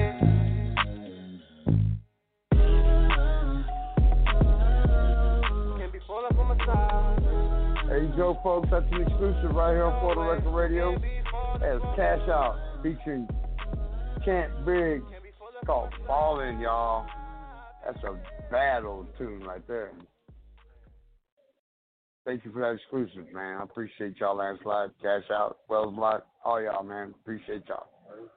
Can't be falling from my side. There you go, folks. That's an exclusive right here on Florida Record Radio. That's Cash Out featuring Kent Biggs. It's called Fallin', y'all. That's a bad old tune right there. Thank you for that exclusive, man. I appreciate y'all, Landslide, Cash Out, Wells Block, all y'all, man. Appreciate y'all.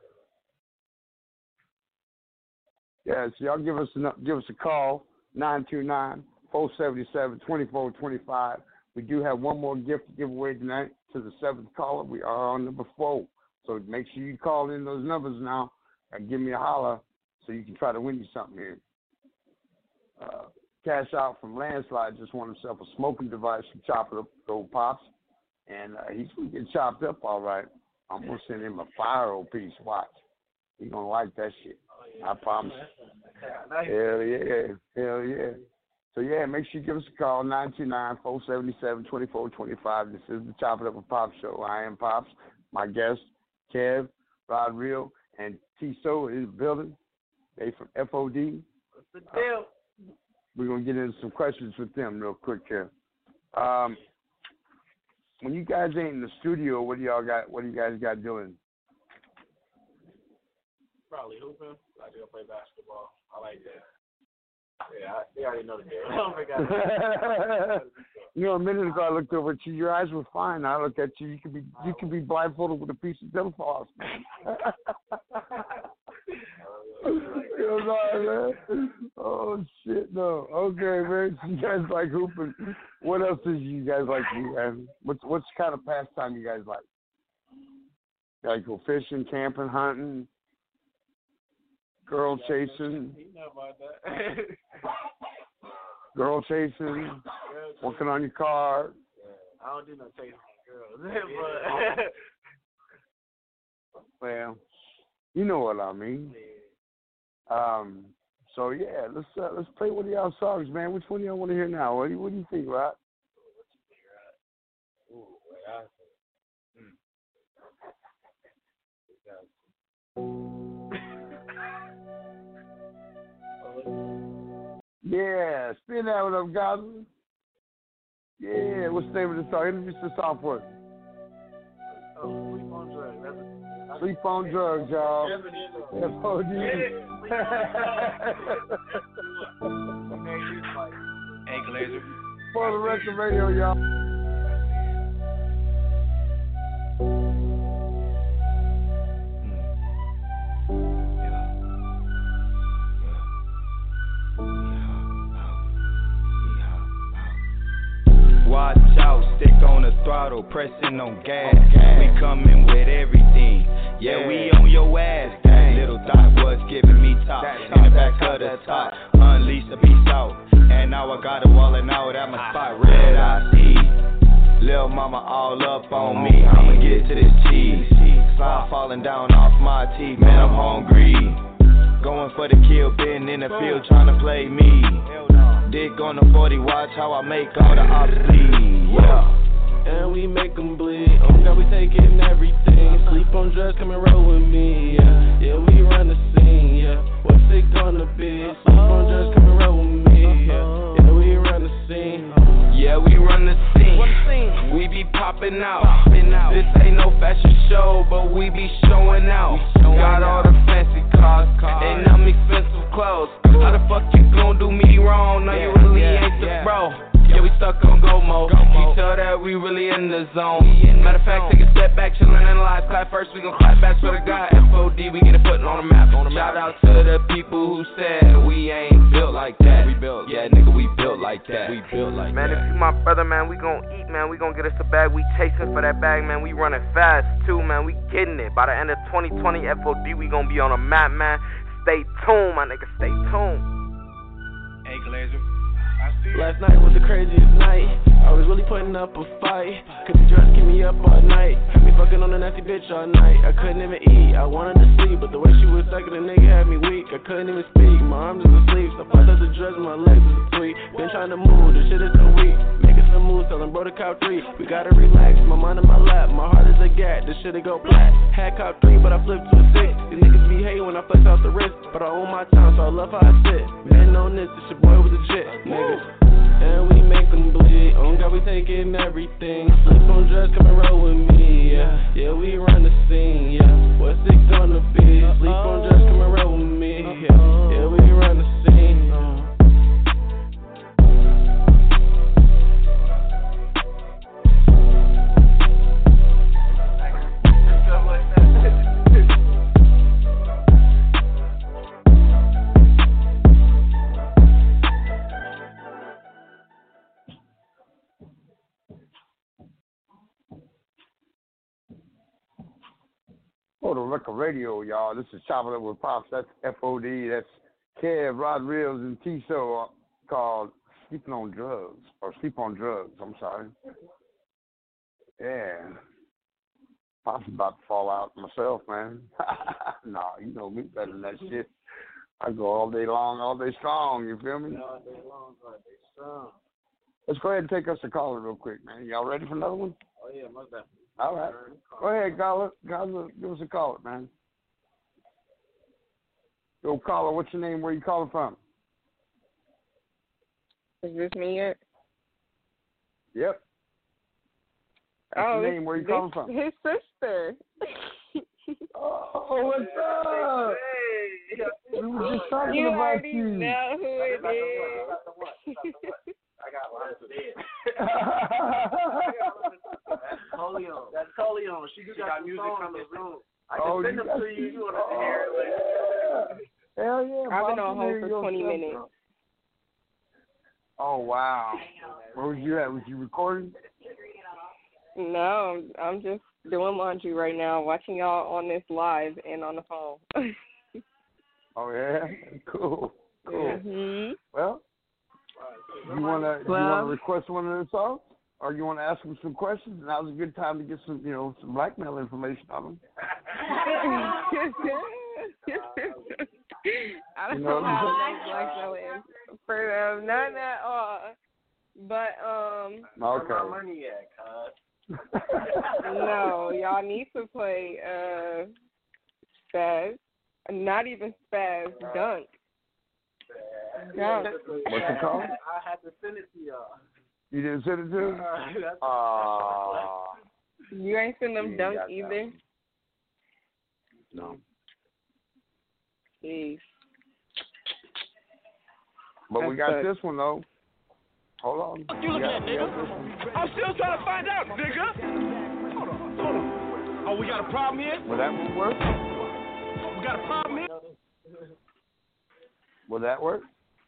Yeah, so y'all give us a, give us a call, nine two nine, four seven seven, two four two five. We do have one more gift to give away tonight to the seventh caller. We are on number four. So make sure you call in those numbers now and give me a holler so you can try to win you something here. Uh, Cash Out from Landslide just won himself a smoking device from Chop It Up Old Pops. And uh, he's going to get chopped up all right. I'm going to send him a fire old piece. Watch. He's going to like that shit. I promise. Hell yeah. Hell yeah. So, yeah, make sure you give us a call, nine two nine, four seven seven, two four two five. This is the Chop It Up with Pops show. I am Pops. My guests, Kev, Rod Real, and T-So is building. They from F O D. What's the deal? Uh, we're going to get into some questions with them real quick here. Um, when you guys ain't in the studio, what do y'all got? What do you guys got doing? Probably hooping. I like to go play basketball. I like that. Yeah, I, they already know the game. I don't forget. You know, a minute ago I looked over at you. Your eyes were fine. I look at you. You could be you could be blindfolded with a piece of dental floss. Oh shit, no. Okay, man. You guys like hooping. What else is you guys like to do, man? What's what's kind of pastime you guys like? You like go fishing, camping, hunting, girl chasing. You know about that. Girl chasing, working on your car. I don't do no chasing girls, but well, you know what I mean. Um. So yeah, let's uh, let's play one of y'all songs, man. Which one do y'all want to hear now? What do you What do you think, Rod? Ooh, wait, I Yeah, spin that one up, guys. Yeah, what's the name of the song? Introduce the song for us. Oh, Sleep on Drugs. Sleep on Drugs, y'all. F O D. Hey, Glazer. For the record radio, y'all. Watch out, stick on the throttle, pressing on gas. We coming with everything. Yeah, we on your ass. That little dot was giving me top. In the back of the top, unleash the beast out. And now I got it walling out at my spot. Red I see. Lil' mama all up on me. I'ma get to this cheese. Slime falling down off my teeth. Man, I'm hungry. Going for the kill, been in the field trying to play me. Dick on the forty, watch how I make all the ops bleed, yeah. And we make them bleed, oh God, we taking everything. Sleep on drugs, come and roll with me, yeah. Yeah, we run the scene, yeah. What's it gonna be? Sleep on drugs, come and roll with me, yeah. Yeah, we run the scene. Yeah, we run the scene. We be popping out. This ain't no fashion show, but we be showing out. Got all the fancy cars and them expensive clothes. How the fuck you gon' do me wrong? No, you really ain't the bro. Yeah, we stuck on go mode. You tell that we really in the zone. Matter of fact, take a step back, chill and analyze. Clap first, we gon' clap back for the guy. F O D, we get it putting on the map. Shout out to the people who said we ain't built like that. We built, yeah, nigga, we built like that. We built like man, that. Man, if you my brother, man, we gon' eat, man. We gon' get us a bag. We chasing for that bag, man. We running fast too, man. We getting it. By the end of twenty twenty, F O D, we gon' be on a map, man. Stay tuned, my nigga. Stay tuned. Hey, Glazer. Last night was the craziest night. I was really putting up a fight. Cause the drugs keep me up all night. Had me fucking on a nasty bitch all night. I couldn't even eat. I wanted to sleep, but the way she was sucking the nigga had me weak. I couldn't even speak. My arms was asleep. So I fucked up the drugs and my legs was asleep. Been trying to move. This shit is so weak. Make a in the mood, telling bro to cop three. We gotta relax, my mind in my lap, my heart is a gat, this shit'll go black. Had cop three, but I flipped to a six. These niggas be hating when I flex out the wrist, but I own my time, so I love how I sit. Man on this, this your boy was legit, nigga. And we make them bleed. On God, we taking everything. Sleep on drugs, come and roll with me. Yeah, yeah, we run the scene. Yeah, what's it gonna be? Sleep on drugs, come and roll with me. Yeah, yeah, we run the scene. For the Record Radio, y'all. This is Chopping Up with Pops. That's F O D. That's Kev, Rod Reels, and T-So called Sleeping on Drugs. Or Sleep on Drugs, I'm sorry. Yeah. Pops about to fall out myself, man. Nah, you know me better than that shit. I go all day long, all day strong, you feel me? All day long, all day strong. Let's go ahead and take us a caller real quick, man. Y'all ready for another one? Oh, yeah, most definitely. All right. Go ahead, caller. Caller, give us a caller, man. Yo, caller, what's your name? Where you calling from? Is this me yet? Yep. What's oh, your name? Where you this, calling from? His sister. Oh, what's up? Hey. We were just talking you about already you. know who it is. I got one to bed. That's Coleon. That's Coleon. She, she got, got music coming soon. I can oh, send them to you. You want to hear it? Yeah. Hell yeah. I've been on hold for twenty minutes. Oh, wow. Where was you at? Was you recording? No, I'm, I'm just doing laundry right now, watching y'all on this live and on the phone. Oh, yeah? Cool. Cool. Mm-hmm. Well, you want to well, you want to request one of the songs? Or you want to ask them some questions? Now's a good time to get some, you know, some blackmail information on them. I don't you know know how to blackmail is for them, none at all. But um, okay. Where my money at, cuz? No, y'all need to play uh, Spaz. Not even Spaz, Dunk. Dunk. What's it called? I had to send it to y'all. You didn't send it to him? Uh, you ain't send them Dunk either? No. Jeez. But That's we got good. this one, though. Hold on. What you looking at, nigga? I'm still trying to find out, nigga. Hold on, hold on. Oh, we got a problem here? Will that one work? We got a problem here? Will that work?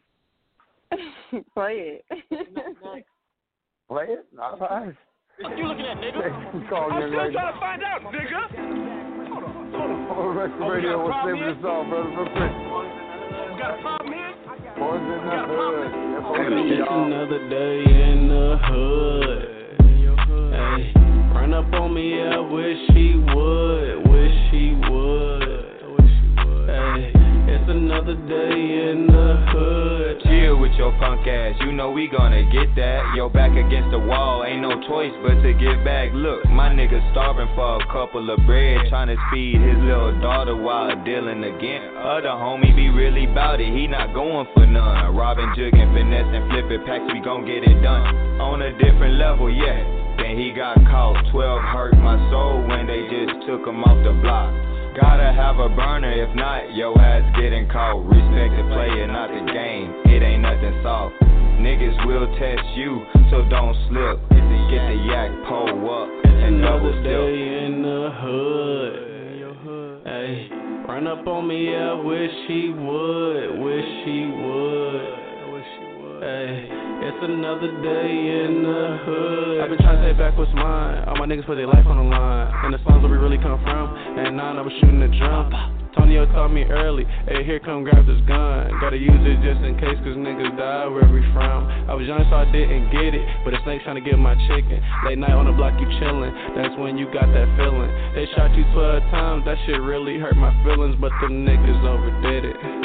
Play it. Play it? All right. What you looking at, nigga? Call I'm you still right trying to find out, nigga. Hold on, hold on. On Record Oh, we Radio, got a what's the problem name of the song, brother? Real quick. We got a problem here? Boys in the hood. It's another day in the hood. Hey, run up on me, I wish he would. Wish he would. Hey, it's another day in the hood. Chill with your punk ass, you know we gonna get that. Yo, back against the wall, ain't no choice but to get back. Look, my nigga starving for a couple of bread, trying to feed his little daughter while dealing again. Other homie be really bout it, he not going for none. Robbing, jugging, finessing, flipping packs, we gon' get it done. On a different level, yeah. Then he got caught, twelve hurt my soul when they just took him off the block. Gotta have a burner, if not, yo ass getting caught. Respect the player, not the game, it ain't nothing soft. Niggas will test you, so don't slip. Get the yak, pull up, and double Another still. day in the hood. Hey, run up on me, I wish he would. Wish he would. Hey, it's another day in the hood. I've been trying to take back what's mine. All my niggas put their life on the line. And the songs where we really come from. And nine, I was shooting the drum. Tonyo taught me early, hey, here come grab this gun. Gotta use it just in case, cause niggas die where we from. I was young, so I didn't get it, but a snake trying to get my chicken. Late night on the block, you chillin', that's when you got that feeling. They shot you twelve times, that shit really hurt my feelings, but them niggas overdid it.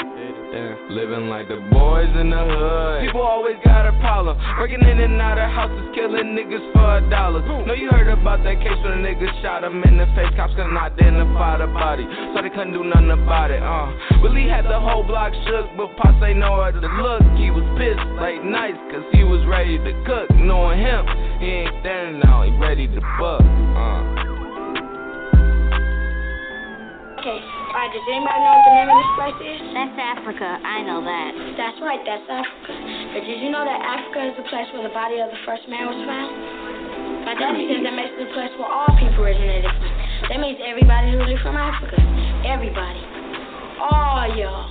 Yeah, living like the boys in the hood. People always got a problem. Breaking in and out of houses, killing niggas for a dollar. Know you heard about that case when a nigga shot him in the face. Cops couldn't identify the body, so they couldn't do nothing about it. Uh, Willie had the whole block shook, but Pops ain't know how to look. He was pissed late nights, cause he was ready to cook. Knowing him, he ain't standing out, he ready to fuck. Uh. Okay, alright, does anybody know what the name of this place is? That's Africa, I know that. That's right, that's Africa. But did you know that Africa is the place where the body of the first man was found? My daddy says that makes it the place where all people originated from. That means everybody who lived from Africa. Everybody. All y'all.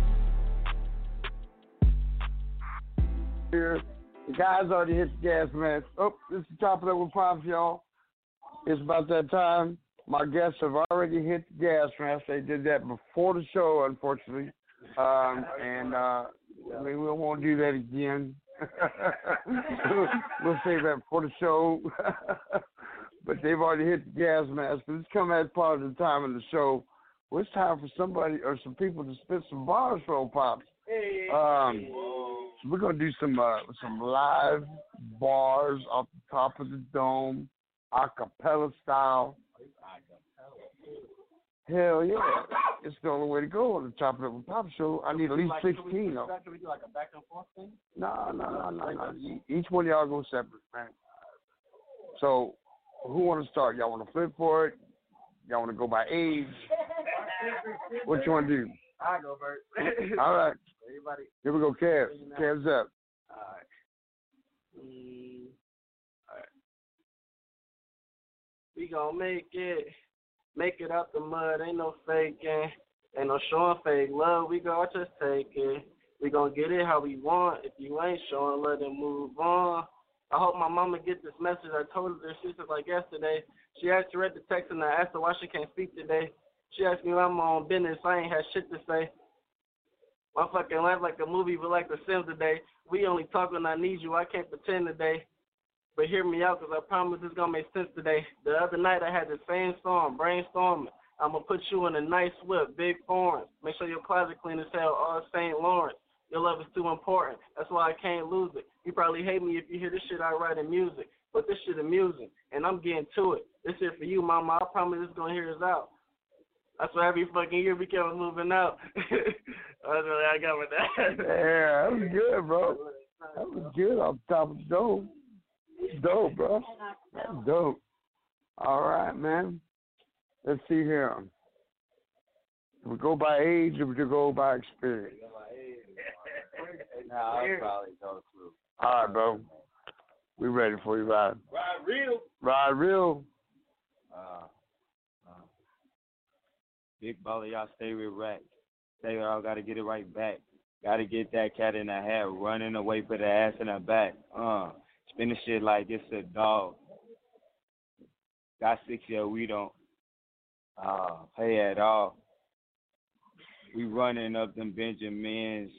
Here, the guys already hit the gas mask. Oh, this is Top It Up with Pops, y'all. It's about that time. My guests have already hit the gas mask. They did that before the show, unfortunately. Um, and uh, I mean, we won't do that again. We'll save that for the show. But they've already hit the gas mask. But it's come at part of the time of the show. Well, it's time for somebody or some people to spit some bars for old Pops. Um, so we're going to do some uh, some live bars off the top of the dome, a cappella style. Hell yeah. It's the only way to go on the Top It Up with Pop show. I need at least sixteen of them. Can we do like a back and forth thing? No, no, no, no, no. Each one of y'all go separate, man. So, who want to start? Y'all want to flip for it? Y'all want to go by age? What you want to do? I go first. All right. Everybody. Here we go, Kev. Kev's up. All right. Mm, all right. We gonna make it, make it out the mud. Ain't no faking, ain't no showing fake love. We gonna just take it. We gonna get it how we want. If you ain't showing, let it move on. I hope my mama get this message. I told her this shit like yesterday. She actually read the text and I asked her why she can't speak today. She asked me why I'm on business. I ain't had shit to say. My fucking life like a movie, but like The Sims today. We only talk when I need you. I can't pretend today. But hear me out, because I promise it's going to make sense today. The other night I had the same song, brainstorming. I'm going to put you in a nice whip, big foreign. Make sure your closet clean as hell, all Saint Lawrence. Your love is too important. That's why I can't lose it. You probably hate me if you hear this shit I write in music. But this shit amusing, and I'm getting to it. This shit for you, mama. I promise it's going to hear us out. That's why every fucking year we kept moving out. That's what I got with that. Yeah, that was good, bro. That was good off the top of the dome. Dope, bro. That's dope. All right, man. Let's see here. Do we go by age or do we go by experience? Nah, I'll probably go through. All right, bro. We ready for you, Rod. Ride real. Ride real. Uh, uh, Big baller, y'all stay with Rack. Say y'all gotta get it right back. Gotta get that cat in the hat, running away for the ass in the back. Uh, spin the shit like it's a dog. Got six year, we don't uh, pay at all. We running up them Benjamins.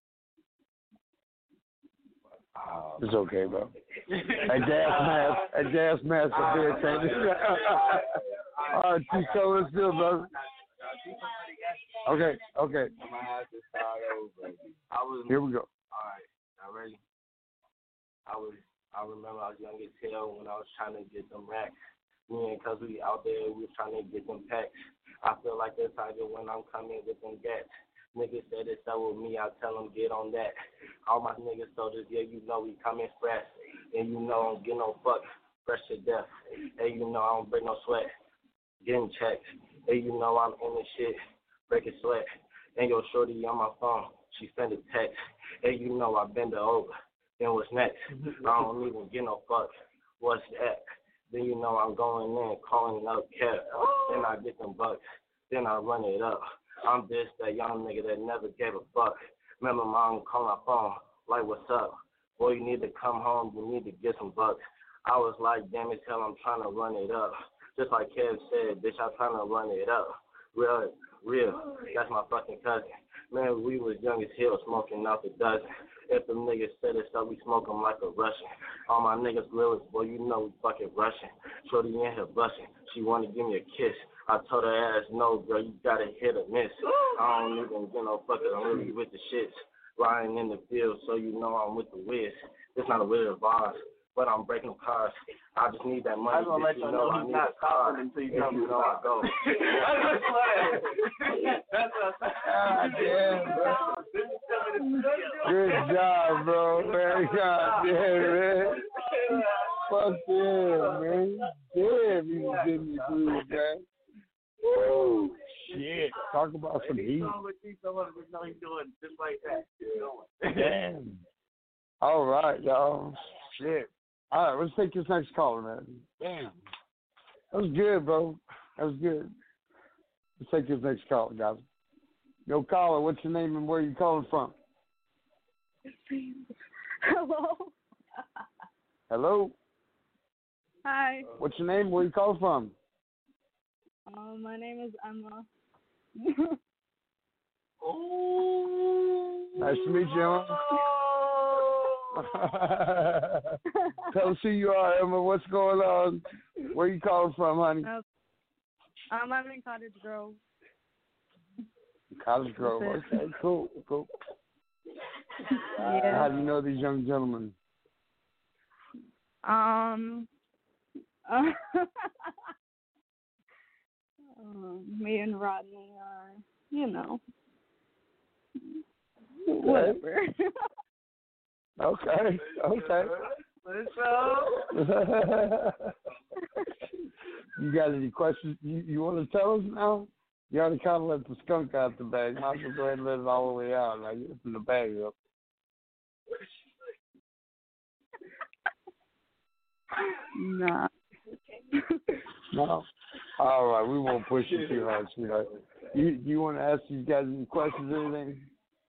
Uh, It's okay, bro. A gas mask, a gas mask up there, Tandy. All right, two so let's do it, brother. Okay, okay. I'm gonna have to start over. I was Here we go. All right, y'all ready? I was, I remember I was young as hell when I was trying to get them racks. Me and cuz we out there, we was trying to get them packs. I feel like the tiger when I'm coming with them gats. Niggas said it's up with me, I tell them get on that. All my niggas soldiers, yeah, you know we coming fresh. And you know I don't get no fuck, fresh to death. And you know I don't break no sweat, getting checked. And you know I'm in this shit, breaking sweat. And your shorty on my phone, she send a text. And you know I bend her over, then what's next? I don't even get no fuck, what's that? Then you know I'm going in, calling up Kev. Then I get them bucks, then I run it up. I'm just that young nigga that never gave a fuck. Remember mom calling my phone, like what's up? Boy, you need to come home, you need to get some bucks. I was like, damn it, hell, I'm trying to run it up. Just like Kev said, bitch, I'm trying to run it up. Real, real, that's my fucking cousin. Man, we was young as hell, smoking out the dozen. If them niggas said it, so we smoke 'em like a Russian. All my niggas gorillas, boy, you know we fucking Russian. Shorty in here blushing, she wanna give me a kiss. I told her ass, no, girl, you gotta hit or miss. I don't even, you know, fuck it, I'm really with the shits. Riding in the field, so you know I'm with the whiz. It's not a Wizard of Oz, but I'm breaking cars. I just need that money. I'm gonna let you know he's not stopping until you tell me you know I go. That's what God damn, bro. Good job, bro. Man, God damn, man. Fuck yeah, man. Damn, you was getting me through, man. Woo. Shit. Talk about some heat. Someone would know he's doing just like that. Damn. All right, y'all. Shit. All right, let's take this next caller, man. Damn. That was good, bro. That was good. Let's take this next caller, guys. Yo, caller, what's your name and where you calling from? Hello. Hello. Hi. What's your name? Where you calling from? Um, my name is Emma. Oh. Nice to meet you, Emma. Tell us who you are, Emma. What's going on? Where you calling from, honey? Uh, um, I'm in Cottage Grove. Cottage Grove. Okay, cool, cool. Yeah. How do you know these young gentlemen? Um, uh, um, me and Rodney are, you know, whatever. Okay, okay. You got any questions you, you want to tell us now? You already kind of let the skunk out the bag. Might as well go ahead and let it all the way out. Like, open the bag up. Nah. No? All right, we won't push you too hard, sweetheart. You you want to ask these guys any questions or anything?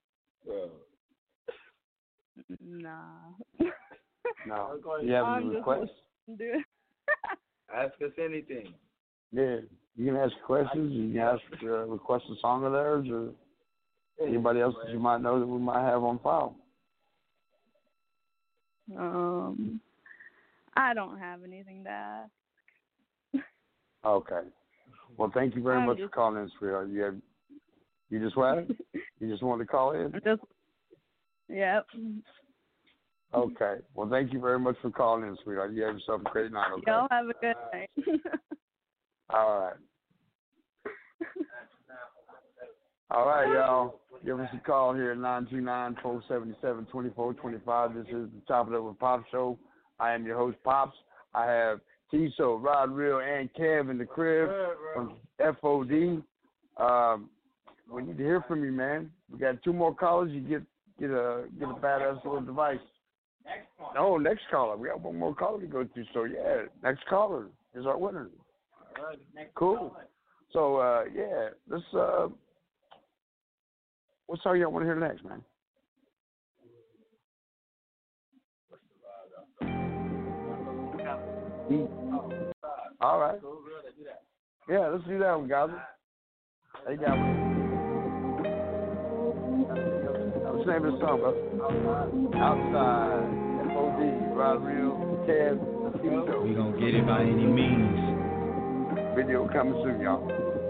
Nah. No. You have any requests? Ask us anything. Yeah. You can ask questions. You can ask, uh, request a song of theirs or anybody else that you might know that we might have on file. Um, I don't have anything to ask. Okay. Well, thank you very I'm much just, for calling in, sweetheart. You have, you just what? You just wanted to call in? Just, yep. Okay. Well, thank you very much for calling in, sweetheart. You have yourself a great night, okay? Y'all have a good night. All right. All right, y'all. Give us a call here at nine two nine, four seven seven, two four two five. This is the Top It Up with Pop Show. I am your host, Pops. I have T-So, Rod Real, and Kev in the crib from F O D. Um, we need to hear from you, man. We got two more callers. You get get a get a badass little device. No, next caller. We got one more caller to go to. So yeah, next caller is our winner. Cool. So uh, yeah, let's. Uh, what song y'all want to hear next, man? All right. Yeah, let's do that one, guys. They got one. What's the name of the song, bro? Outside. F O D. Rod Real. Kev. T-So. We gonna get it by any means. Video coming soon, y'all.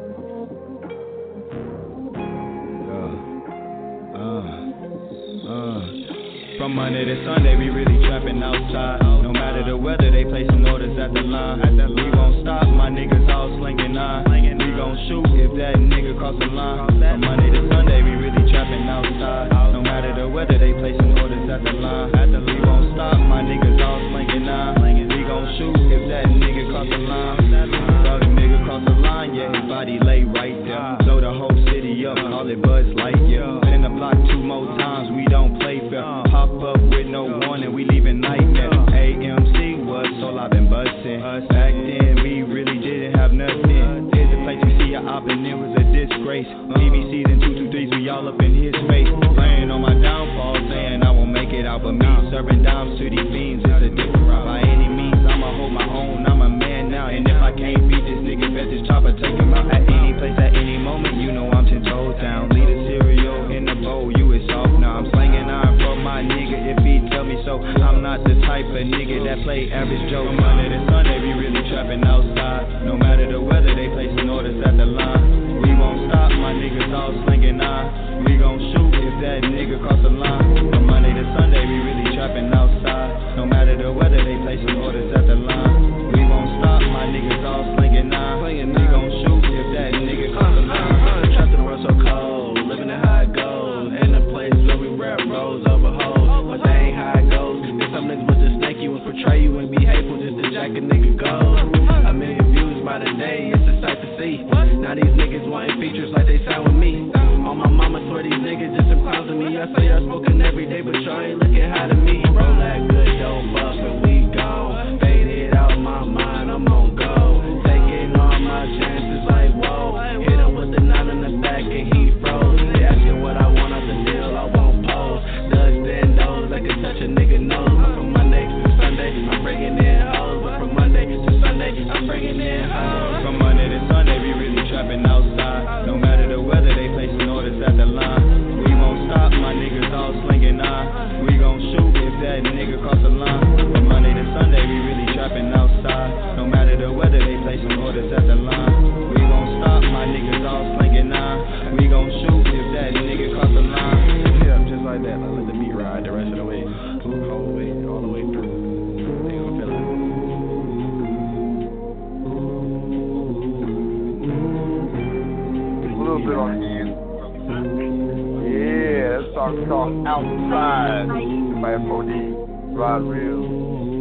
Uh, uh, uh. From Monday to Sunday, we really trapping outside. No matter the weather, they placing orders at the line. We won't stop, my niggas all slinging nine. We gon' shoot if that nigga cross the line. From Monday to Sunday, we really trapping outside. No matter the weather, they placing orders at the line. We won't stop, my niggas all slinging nine. We gon' shoot if that nigga cross the line. Thug nigga cross the line, yeah, his body lay right there. Blow the whole city up, call it Buzz Lightyear. Been in the block two more times, we don't play fair. Pop up with no warning, we leaving nightmare. A M C was all I've been bustin'. Back then, we really didn't have nothing. Here's the place we see a op and it was a disgrace. B B Cs and two two threes, we all up in his face. Praying on my downfall, saying I won't make it out. But me serving dimes to these fiends, it's a different route. By any means, I'ma hold my own, I'm a man now. And if I can't beat this nigga, bet this chopper take him out. At any place, at any moment, you know I'm ten toes down. Lead a cereal in the bowl, you is soft now. I'm slanging iron for my nigga. Monday to Sunday, we really trapping outside. No matter the weather, they placing orders at the line. We won't stop, my niggas all slinging nine. We gon' shoot if that nigga cross the line. From Monday to Sunday, we really trapping outside. No matter the weather, they placing orders at the line. We won't stop, my niggas all slinging nine. We gon' shoot if that nigga cross the line. Trapped in the world so cold, living it how it goes. In a place where we rap roads over hoes, but they ain't how it goes. And some niggas will just snake you and portray you and be hateful just to jack a nigga gold. A million views by the day, it's a sight to see. Now these niggas wanting features like they sound with me. On my mama swear these niggas just some clowns to me. I say y'all smoking every day, but y'all ain't looking high to me. Roll that good dope up and we gone. Fade it out my mind, I'm on go. Taking all my chances like whoa. Hit him with the nine in the back and he froze. They asking what I want out the deal, I won't pose. Dust and those that can touch a nigga nose. But from Monday to Sunday, I'm bringing in hoes. But from Monday to Sunday, I'm bringing in hoes. From Monday to Sunday, we really trapping outside. No matter the weather, they placing orders at the line. We won't stop, my niggas all slinging nine. We gon' shoot if that nigga cross the line. From Monday to Sunday, we really trapping outside. No matter the weather, they placing orders at the line. We won't stop, my niggas all slinging nine. We gon' shoot if that nigga cross the line. Yeah, just like that. I let the beat ride the rest of the way. The whole way, all the way through. They gonna feel it. A little bit on the end. Yeah, that song called Outside by F O D. Rod Real.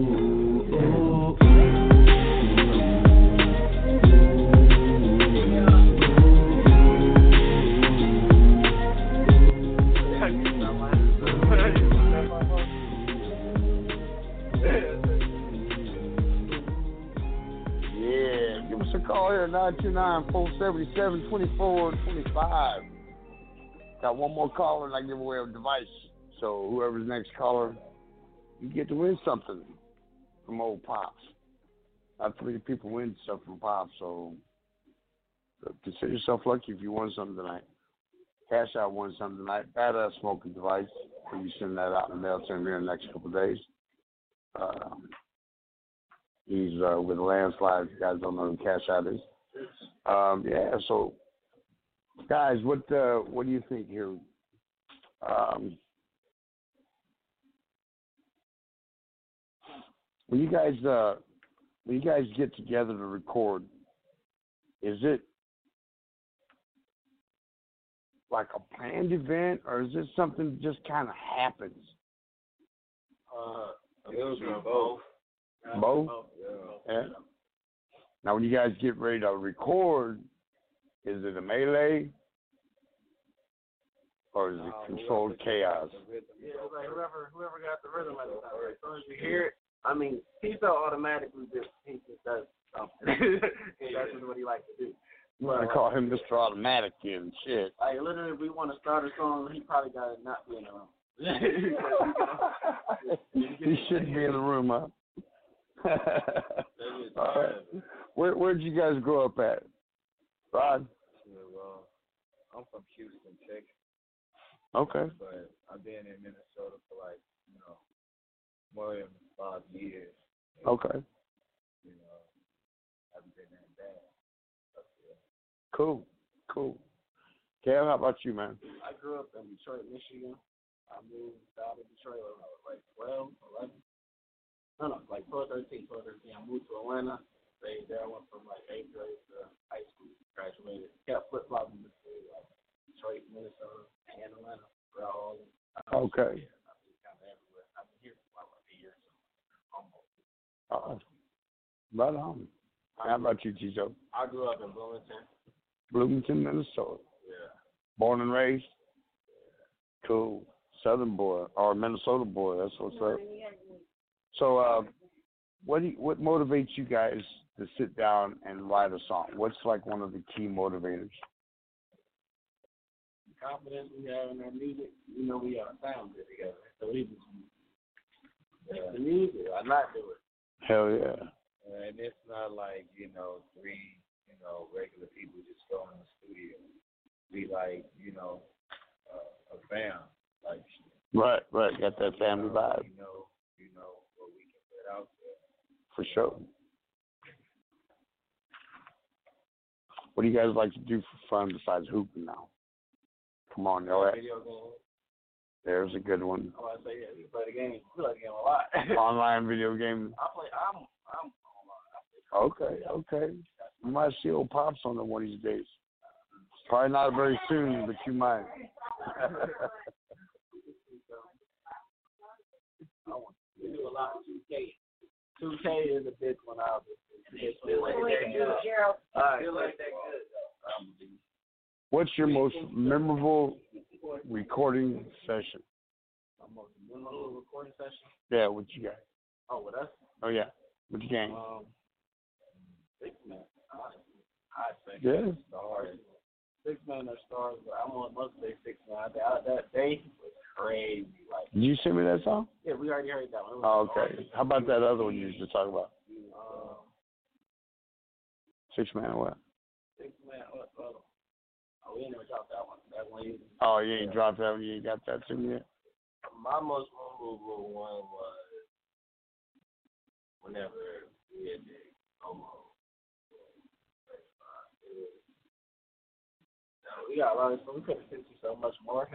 Yeah, give us a call here, nine two nine, four seven seven, two four two five. Got one more caller and I give away a device. So whoever's next caller, you get to win something from old Pops. Not three people win stuff from Pops, so consider yourself lucky if you won something tonight. Cash Out won something tonight. Badass smoking device. So you send that out in the mail to him here in the next couple of days. Um, he's uh, with a landslide. You guys don't know who Cash Out is. Um, yeah, so guys, what uh, what do you think here? Um, when you guys uh, when you guys get together to record, is it like a planned event, or is this something that just kind of happens? Uh, it was both. Both? Yeah. Yeah. Now, when you guys get ready to record, is it a melee, or is it Uh, controlled chaos? Yeah, it's like whoever whoever got the rhythm at the time. Right? As soon as you hear it, I mean, he felt automatically just he just does something. That's just what he likes to do. I'm gonna call him Mister Automatic and shit. Like literally, if we want to start a song, he probably got to not be in the room. He shouldn't be in the room, huh? All right. Where where'd you guys grow up at, Rod? Yeah, well, I'm from Houston, Texas. Okay. But I've been in Minnesota for like, you know, more than five years. Okay. You know, I haven't been that bad. Cool. Cool. Cam, how about you, man? I grew up in Detroit, Michigan. I moved out of Detroit when I was like twelve, eleven. No, no, like twelve, thirteen, twelve, thirteen. I moved to Atlanta. Stayed there. I went from like eighth grade to high school. Graduated. Kept flip flopping between like Detroit, Minnesota, and Atlanta. Throughout all the time. Okay. Yeah, I've been kind of everywhere. I've been here for about a year, so almost. Uh, right on. How about you, Chicho? I grew up in Bloomington. Bloomington, Minnesota. Yeah. Born and raised? Yeah. Cool. Southern boy or Minnesota boy. That's what's up. So, uh, what do you, what motivates you guys to sit down and write a song? What's like one of the key motivators? Confidence we have in our music. You know, we are sound good together. So we just make the music. I not do it. Hell yeah. And it's not like, you know, three, you know, regular people just go in the studio. We like, you know, uh, a fam. Like, right, right. Got that family vibe. You know, you know what we can put out there. For sure. What do you guys like to do for fun besides hooping now? Come on, y'all. Video games. There's a good one. I want to say, yeah, we play the game. We play the game a lot. Online video game. I play, I'm, I'm online. Okay, okay. You might see old Pops on it one of these days. Probably not very soon, but you might. We do a lot of two K. two K is a big one, obviously. What's your most memorable recording session? My most memorable recording session? Yeah, with you guys. Oh, with us? Oh, yeah, with the gang. Um, six man. I'd say. Yeah. Stars. Six man or stars, but I want must say six man. That, that day was crazy. Like, Did you send me that song? yeah, we already heard that one. Oh, okay. How about that other one you used to talk about? Um, Six man or what? six man. What? Oh, oh, we ain't never dropped that one. That one. You, Oh, you ain't dropped that one. You ain't got that to me yet? My most memorable one was whenever we had the homo. We got a lot of stuff. We could have sent you so much more.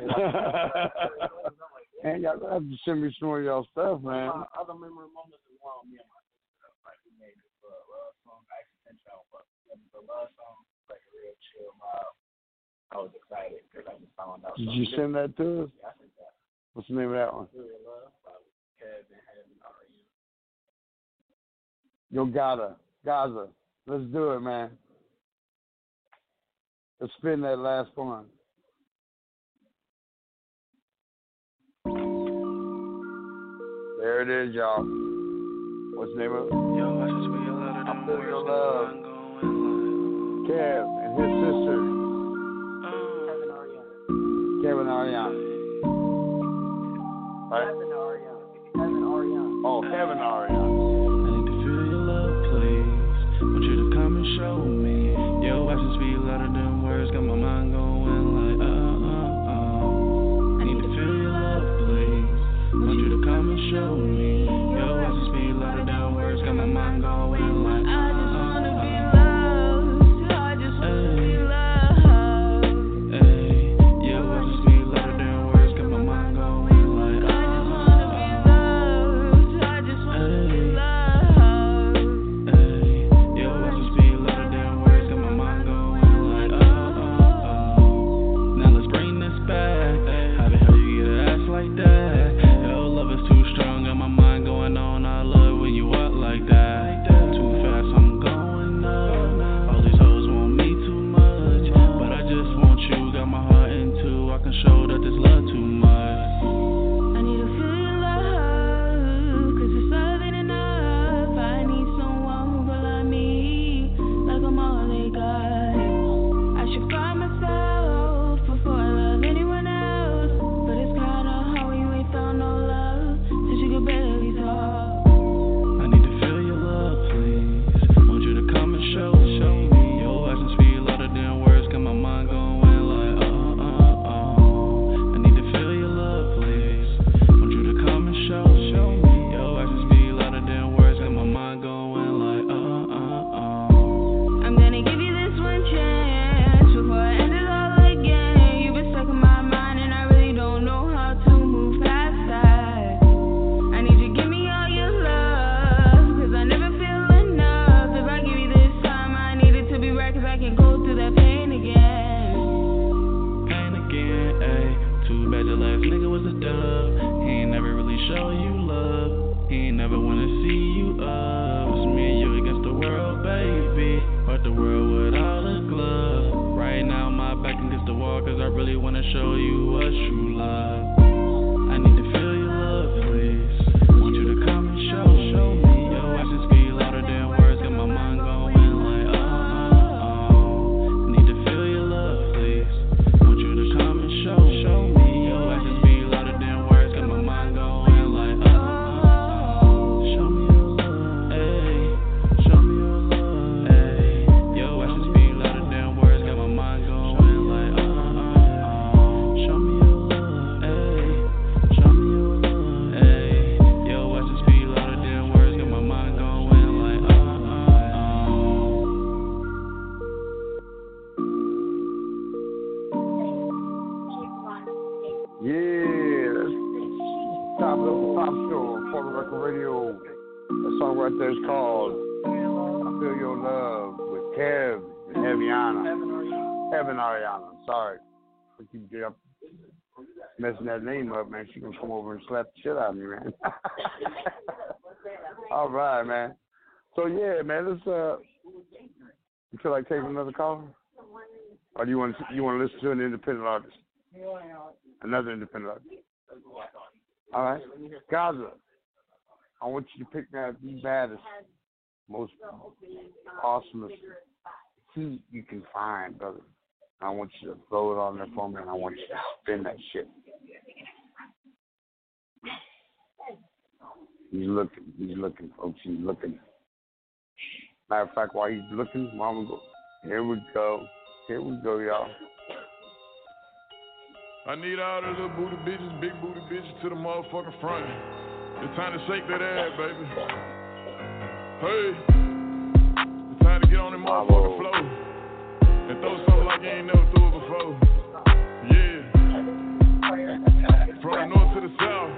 Man, y'all have to send me some more of y'all stuff, man. My other memorable moments is one me and my sister. Like, we made this uh, love song. I actually sent y'all but the love song, like a real chill vibe. I was excited because I just found out. Did you send that to us? Yeah, I sent that. What's the name of that one? Real Love by Kevin Heaven R U. Yo, Gaza. Gaza. Let's do it, man. Let's spin that last one. There it is, y'all. What's the name of it? Yo, I just feel a lot of I them feel words your that love. I'm going like. Kev and his sister. Kevin Ariana. Kevin Ariana. Right? Kevin Ariana. Kevin Ariana. Oh, Kevin Ariana. I need to feel your love, please. Want you to come and show me. Your actions speak louder than words. Got my mind going like, uh, uh, uh. I need to feel your love, please. Want you to come and show me. Your actions speak louder than words. Got my mind going like, uh, uh, uh. I just wanna be loved. Ay, your actions speak louder than words. Got my mind going like, uh, uh, uh. I just wanna be loved. Ay, your actions speak louder than words. Got my mind going like, uh, uh, uh. Now let's bring this back. How the hell you get an ass like that? Your love is too strong, got my mind going on. I love when you walk like that. Too fast, I'm going up. All these hoes want me too much, but I just want you. Got my heart in two. I can show that this love too much. I need to feel your love, 'cause this love ain't enough. I need someone who will love me like I'm all they got. I should find myself before I love anyone else, but it's kinda hard when you ain't found no love since you could barely talk. I need to feel your love, please. Want you to come and show show me. Your actions speak louder than words. Got my mind going like, uh, uh, uh. I need to feel your love, please. Want you to come and show show me. Your actions speak louder than words. Got my mind going like, uh, uh, uh. I'm gonna give you this one chance before I end it all again. You've been stuck in my mind and I really don't know how to move past that. I need you to give me all your love, 'cause I never feel enough. If I give you this time, I need it to be right, 'cause I can go through that pain again. Pain again, ayy. Too bad your last nigga was a dub. He ain't never really show you love. He ain't never wanna see you up. It's me and you against the world, baby. But the world with all the gloves. Right now, my back against the wall, 'cause I really wanna show you what's true love. I need to feel your love, please. Want you to come and show show me. Your actions speak louder than words. Got my mind going like, uh, uh, uh. I need to feel your love, please. Want you to come and show show me. Your actions speak louder than words. Got my mind going like, uh, uh, uh. Show me your love, ayy. Show me your love, ayy. Your actions speak louder than words. Got my mind going like, uh, uh, uh. Show me your love, ayy. Kev, Eviana. Evan Ariana. Sorry. I keep up messing that name up, man. She gonna come over and slap the shit out of me, man. All right, man. So yeah, man. Let's uh. You feel like taking another call, or do you want to, you want to listen to an independent artist? Another independent artist. All right, Gaza. I want you to pick out the baddest, most awesomest heat you can find, brother. I want you to throw it on there for me, and I want you to spin that shit. He's looking. He's looking, folks. He's looking. Matter of fact, while he's looking, Mama go. Here we go. Here we go, y'all. I need all the little booty bitches, big booty bitches to the motherfucking front. It's time to shake that ass, baby. Hey, it's time to get on that motherfucking floor and throw something like you ain't never threw it before. Yeah. From the north to the south.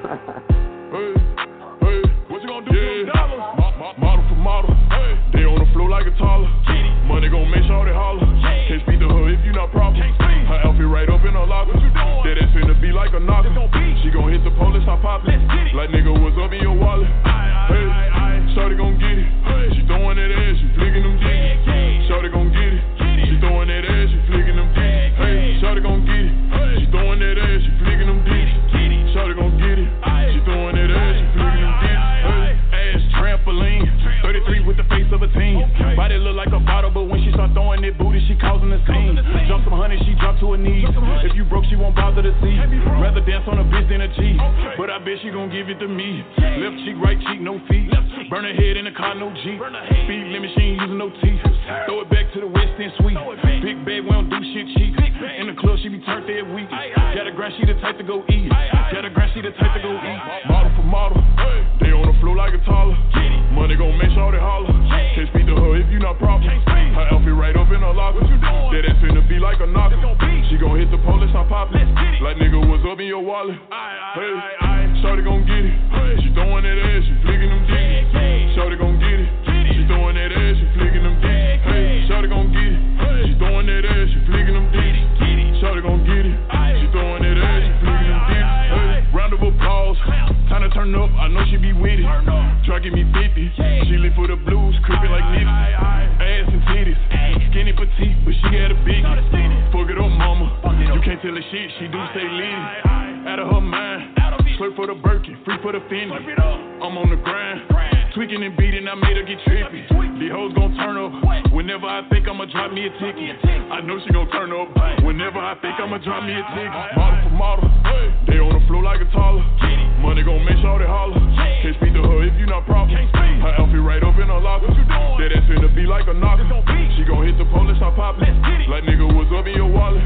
Hey, hey, what you gonna do yeah. for them dollars? Mo- mo- model for model. Hey, they on the floor like a toddler. Money gon' make sure they holler. Can't speak to her if you not proper. Her outfit right up in her locker. That ass finna be like a knocker. She gon' hit the police, I pop it. Like nigga, what's up in your wallet? Hey, shorty gon' get it. She throwing that ass, she flicking them dicks. Shorty gon' get it. She throwing that ass, she flicking them dicks. Hey, shorty gon' get it. She throwing that ass, she flicking them dicks. Shorty gon' get it. She throwing that ass, she flicking them dicks. Hey, ass trampoline. thirty-three with the face of a teen. Body look like a bottle, but when she start throwing that booty, she causing a scene. Jump some honey, she drop to her knees. If you broke, she won't bother to see. Rather dance on a bitch than a G. But I bet she gon' give it to me. Left cheek, right cheek, no feet. Burn her head in the car, no G. Speed limit, she ain't using no teeth. Throw it back to the West End suite. Big bag, we don't do shit cheap. In the club, she be turned every week. Got a grind, she the type to go eat. Got a grind, she the type to go eat. Model for model. They on the floor like a toddler. Money gon' make sure they holler. Can't speak to her if you not proper. Her outfit right up in her locker. That ass finna be like a knocker. She gon' hit the police, I pop it. Like nigga, what's up in your wallet? Hey, shorty gon' get it. She throwing that ass, she flicking them dicks. Shorty gon' get it. She throwing that ass, she flicking them dicks. Hey, shorty gon' get it. She throwing that ass, she flicking them dicks. Shorty gon' get it. She throwing that ass, she flicking them dicks. Hey, round of applause. Time to turn up, I know she be with it. Try give me fifty. She live for the blues, creeping like Nipsey. Ass and titties, skinny petite, but she had a big. Fuck it up, mama. You can't tell her shit, she do stay lit. Out of her mind, slurp for the Birkin, free for the Fendi. I'm on the grind, tweaking and beating, I made her get trippy. These hoes gon' turn up whenever I think I'ma drop me a ticket. I know she gon' turn up whenever I think I'ma drop me a ticket. Model for model, they on the floor like a toddler. Money gon' make sure they holler. Can't speak to her if you not proper. Her outfit right up in her locker. That ass finna be like a knocker. She gon' hit the police, I pop it. Like nigga, what's up in your wallet?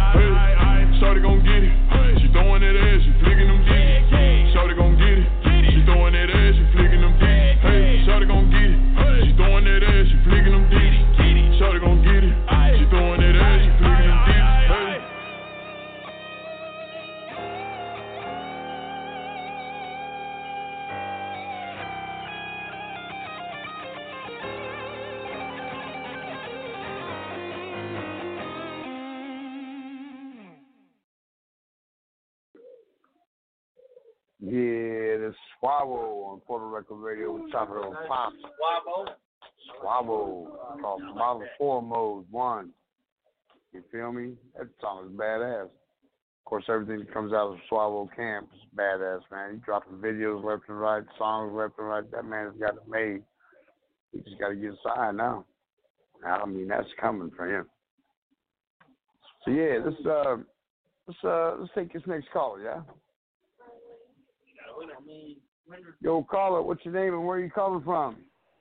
Hey, shorty gon' get it. She throwing that ass, she flicking them dicks. Shorty gon' get it. She throwing that ass, she flicking them dicks. Hey, shorty gon' get it. She throwing that ass, she flicking them dicks. Shorty gon' get it. She throwing that ass, she flicking them dicks. Hey. Yeah, this Squabble on Puerto Rico Radio with Tropical Pop. Squabble? Squabble, called Model four Mode one. You feel me? That song is badass. Of course, everything that comes out of Squabble Camp is badass, man. He dropping videos left and right, songs left and right. That man's got it made. He just got to get signed now. I mean, that's coming for him. So yeah, let's uh, let's uh, let's take this next caller, yeah. Yo, caller, what's your name and where are you calling from?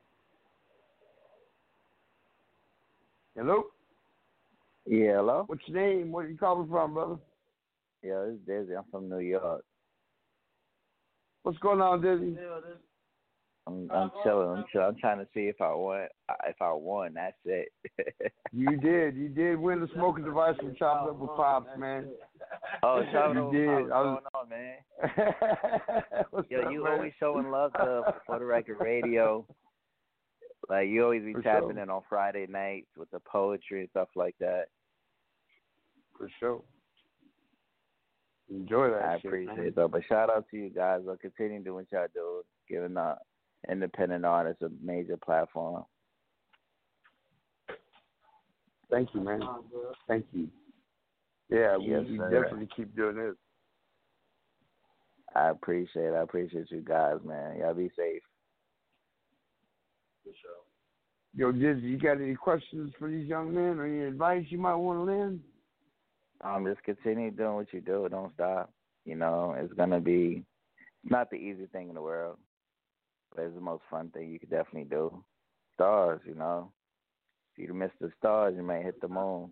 Hello? Yeah, hello? What's your name? Where are you calling from, brother? Yeah, this is Dizzy. I'm from New York. What's going on, Dizzy? I'm I'm chilling. I'm chilling. I'm trying to see if I won. If I won, that's it. You did. You did win the smoking device from Chopped Up with Pops, man. Oh, Chopped you Up did. with Pops. I was... What's going on, man? Yo, up, you man? always showing love to Puerto Rican radio. Like you always be For tapping sure. in on Friday nights with the poetry and stuff like that. For sure. Enjoy that I shit, appreciate man. it though. But shout out to you guys. I'll continue doing what y'all do, giving the independent artists a major platform. Thank you, man. Thank you. Yeah, we, Yes, we sir. definitely keep doing this. I appreciate it. I appreciate you guys, man. Y'all be safe. Yo, Dizzy, you got any questions for these young men or any advice you might want to lend? Um, just continue doing what you do. Don't stop. You know, it's gonna be it's not the easy thing in the world, but it's the most fun thing you could definitely do. Stars, you know. If you miss the stars, you might hit the moon.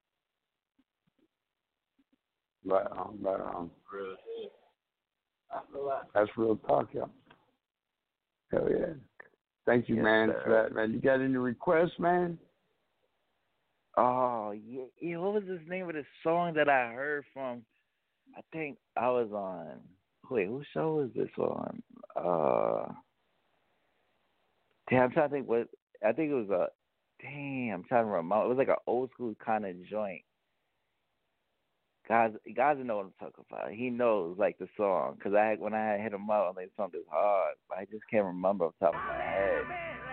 Right on, right on. Real shit. I feel like That's real talk, y'all. Hell yeah. Thank you, Yes, man, sir. for that, man. You got any requests, man? Oh yeah, yeah. What was the name of the song that I heard from? I think I was on. Wait, whose show was this on? Uh, damn, I'm trying to think. What I think it was a. Damn, I'm trying to remember. It was like an old school kind of joint. Guys, guys know what I'm talking about. He knows like the song because I when I hit him up, like something hard, but I just can't remember off the top of my head.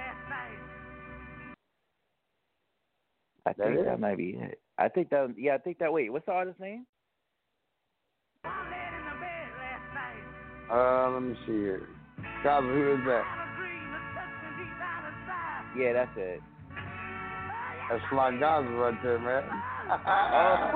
I That think it? that might be it. I think that. Yeah, I think that. Wait, what's the artist's name? Uh, let me see here. Guys, who is that? Yeah, that's it. That's Fly Gaza right there, man. Oh.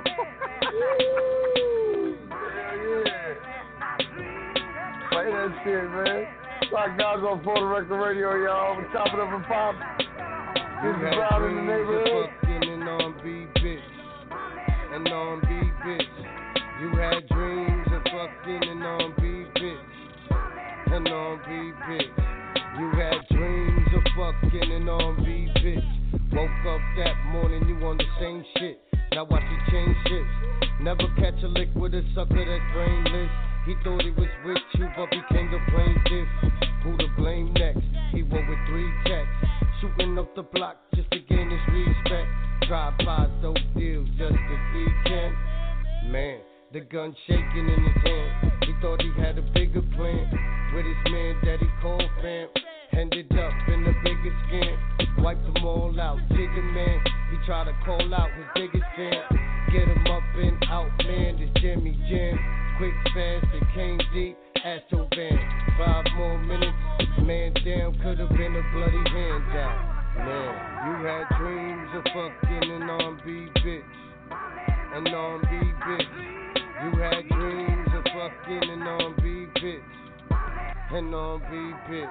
Hell yeah. Play that shit, man. Fly Gaza on For the Record Radio, y'all. We're chopping up and pop. This is Brown in the neighborhood. Fucking an R and B bitch, an R and B bitch. You had dreams of fucking an R and B bitch, an R and B bitch. You had dreams of fucking an R and B bitch. Woke up that morning, you on the same shit. Now watch you change shifts. Never catch a lick with a sucker that's brainless. He thought he was with you, but became the plaintiff. Who to blame next? He went with three texts. Shooting up the block just to gain his respect. Drive-by dope deals just this weekend. Man, the gun shaking in his hand. He thought he had a bigger plan with his man that he called fam. Ended up in the biggest scam. Wiped them all out, jigging man. He tried to call out his biggest fan. Get him up and out, man. This Jimmy Jam. Quick, fast, it came deep. Astro Van. Five more minutes, man down. Could've been a bloody hand down. Man, you had dreams of fucking an R and B bitch, an R and B bitch. You had dreams of fucking an R and B bitch, an R and B bitch.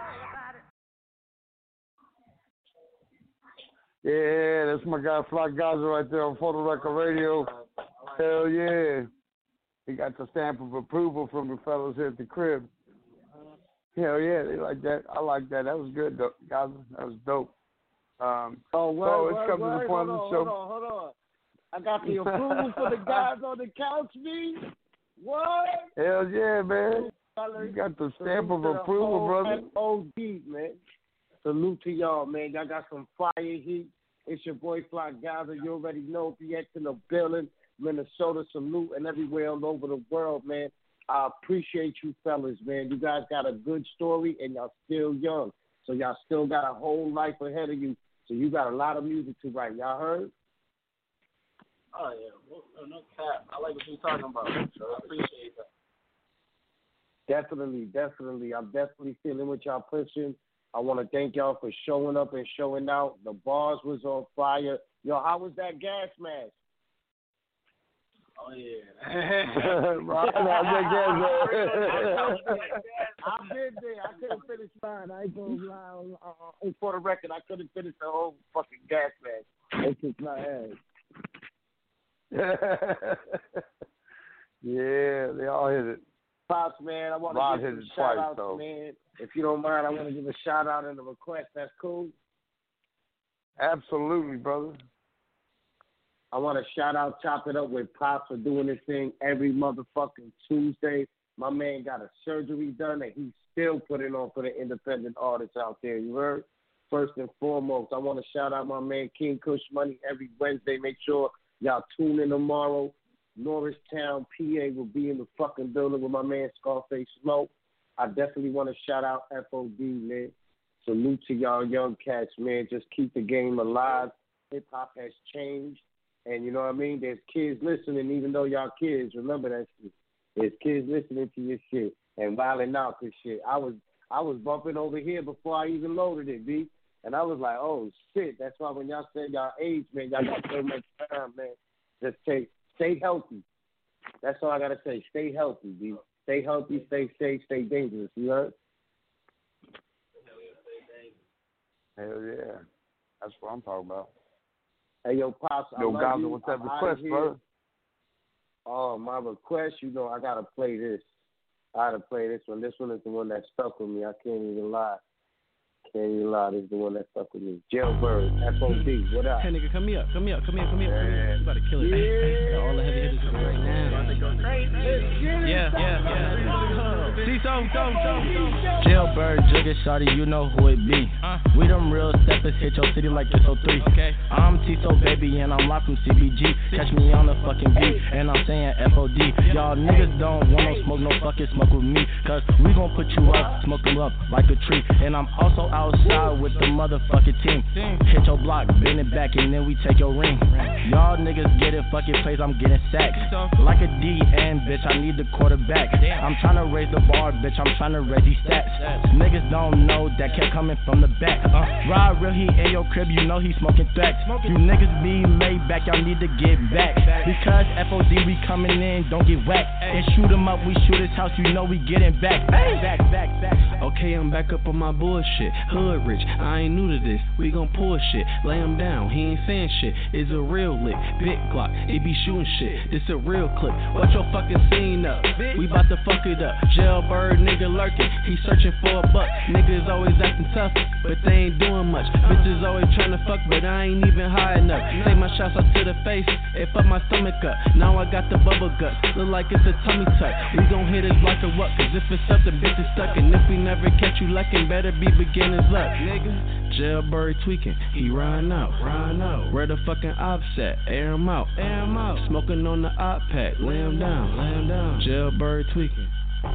Yeah, that's my guy Fly Gaza right there on For the Record Radio. Hell yeah. He got the stamp of approval from the fellas here at the crib. Hell yeah, they like that. I like that. That was good, though, Gaza. That was dope. Um, Oh, word, so it's word, come word. to the point Hold of on, the show. hold on, hold on. I got the approval for the guys on the couch, me. What? Hell yeah, man. You got the stamp of approval, brother. O D, man. Salute to y'all, man. Y'all got some fire heat. It's your boy Fly Gaza. You already know P X in the building, Minnesota, salute, and everywhere all over the world, man. I appreciate you fellas, man. You guys got a good story, and y'all still young. So y'all still got a whole life ahead of you. So you got a lot of music to write. Y'all heard? Oh yeah, well, no cap. I like what you're talking about. So I appreciate that. Definitely, definitely. I'm definitely feeling what y'all pushing. I want to thank y'all for showing up and showing out. The bars was on fire. Yo, how was that gas mask? Oh yeah. Right, I've been there. I couldn't finish mine. I ain't gonna lie. On, uh, for the record, I couldn't finish the whole fucking gas mask. It kicked my ass. Yeah, they all hit it. Pops, man, I want Rod to give hit some it shout twice, outs, though. man. If you don't mind, I want to give a shout out and a request. That's cool. Absolutely, brother. I want to shout out Chop It Up with Pops for doing this thing every motherfucking Tuesday. My man got a surgery done and he's still putting on for the independent artists out there. You heard? first and foremost, I want to shout out my man King Kush Money every Wednesday. Make sure y'all tune in tomorrow. Norristown, P A will be in the fucking building with my man Scarface Smoke. I definitely want to shout out F O D, man. Salute to y'all young cats, man. Just keep the game alive. Hip-hop has changed. And you know what I mean? There's kids listening, even though y'all kids. Remember that shit. There's kids listening to your shit and wilding out this shit. I was I was bumping over here before I even loaded it, B. And I was like, oh, shit. That's why when y'all said y'all age, man, y'all got so much time, man. Just take, stay healthy. That's all I got to say. Stay healthy, B. Stay healthy, stay safe, stay dangerous. You heard? Hell yeah. That's what I'm talking about. Hey, yo, Pops, I Yo, love Gonzo, you. what's that I'm request, outta here. brother? Oh, my request, you know, I got to play this. I got to play this one. This one is the one that stuck with me. I can't even lie. Can't even lie. This is the one that stuck with me. Jailbird, F O D, what up? Hey, nigga, come here. Come here. Come here. Come here. Come here. You about to kill it. Yeah. All the heavy hitters is right now. Yeah, yeah, yeah. See, so, so, so, so. Jailbird, Jugger, Shawty, you know who it be. Uh, we them real steppers, hit your city like it's oh three. Okay. I'm T-So, baby, and I'm live from C B G. Catch me on the fucking beat, and I'm saying F O D. Y'all niggas don't want no smoke, no fucking smoke with me. Cause we gon' put you up, smoke them up like a tree. And I'm also outside with the motherfucking team. Hit your block, bend it back, and then we take your ring. Y'all niggas get it, fucking plays, I'm getting sacked. Like a D N, bitch, I need the quarterback. I'm tryna raise the bar, bitch, I'm tryna raise these stats. Niggas don't know that kept coming from the back. Uh, Rod real, he in your crib, you know he smoking threats. You niggas be laid back, y'all need to get back. Because F O D, we coming in, don't get whacked. And shoot him up, we shoot his house, you know we getting back. Back, back, back. Okay, I'm back up on my bullshit. Hood rich, I ain't new to this. We gon' pull shit, lay him down, he ain't saying shit. It's a real lick, big Glock, it be shooting shit. This a real clip. Watch your fucking scene up. We bout to fuck it up. Jailbird nigga lurking, he searching for a buck. Niggas always acting tough, but they ain't doing much. Bitches always tryna fuck, but I ain't even high enough. Take my shots up to the face, it fuck my stomach up. Now I got the bubble guts, look like it's a tummy tuck. We gon' hit his block of what? Cause if it's up, the bitch is stuck. And if we never catch you lacking, better be beginner's luck, nigga. Jailbird tweaking, he riding out, riding out. Where the fucking ops at? Air him out, air him out. Smoking on the op pack, lay him down, lay him down. Jailbird tweaking.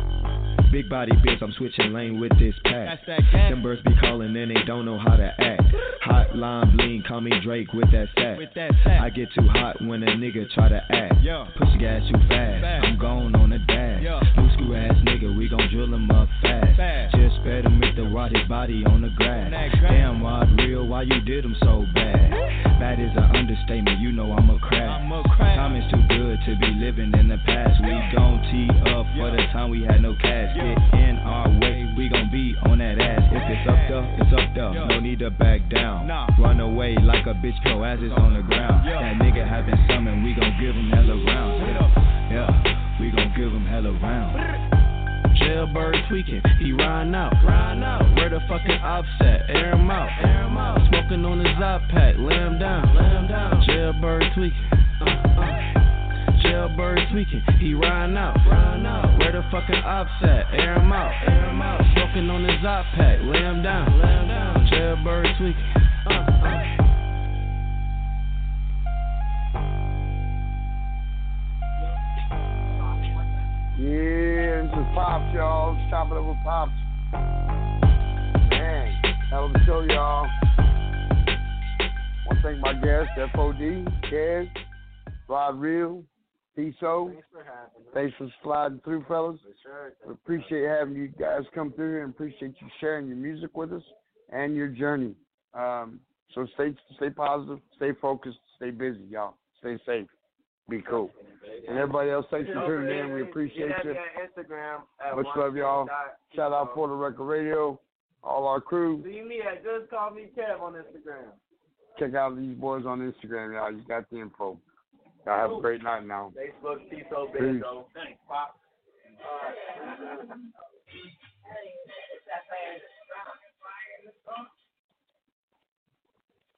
Big body bitch, I'm switching lane with this pack. Them birds be calling and they don't know how to act. Hotline bling, call me Drake with that sack. With that sack. I get too hot when a nigga try to act. Yo. Push the gas too fast, fast. I'm gone on a dash. Yo. New school ass nigga, we gon' drill him up fast. fast. Just better meet the rotted body on the grass. Damn, Rod real, why you did him so bad? Bad is an understatement, you know I'm a crack. I'm a crack. Time is too good to be living in the past. We gon' tee up for the time we had no cash. Get in our way, we gon' be on that ass. If it's up there, it's up there. No need to back down. Run away like a bitch, your ass is on the ground. That nigga have been summoned, we gon' give him hella rounds. Yeah, yeah, we gon' give him hella rounds. Jailbird tweaking, he riding out, riding out. Where the fucking ops at? Air him out, air him out. Smoking on his iPad, lay him down, lay him down. Jailbird tweaking, uh, uh. Jailbird tweaking, he riding out, riding out. Where the fucking ops at? Air him out, air him out. Smoking on his iPad, lay him down, lay him down. Jailbird tweaking, uh, uh. Yeah, this is Pops, y'all. Chop it up with Pops. Man, hell of a show, y'all. Want to thank my guests, F O D, Kez, Rod Real, T-So. Thanks for having us. Thanks for sliding through, fellas. For sure. We appreciate having you guys come through here and appreciate you sharing your music with us and your journey. Um, so stay stay positive, stay focused, stay busy, y'all. Stay safe. Be cool. And everybody else, thanks for tuning in. We appreciate you. Instagram at Much love, y'all. Shout out Porter Record Radio, all our crew. See me at Just Call Me Kev on Instagram. Check out these boys on Instagram, y'all. You got the info. Y'all have a great night now. Facebook, T-So, Peace. Bingo. Thanks, Pop. All right.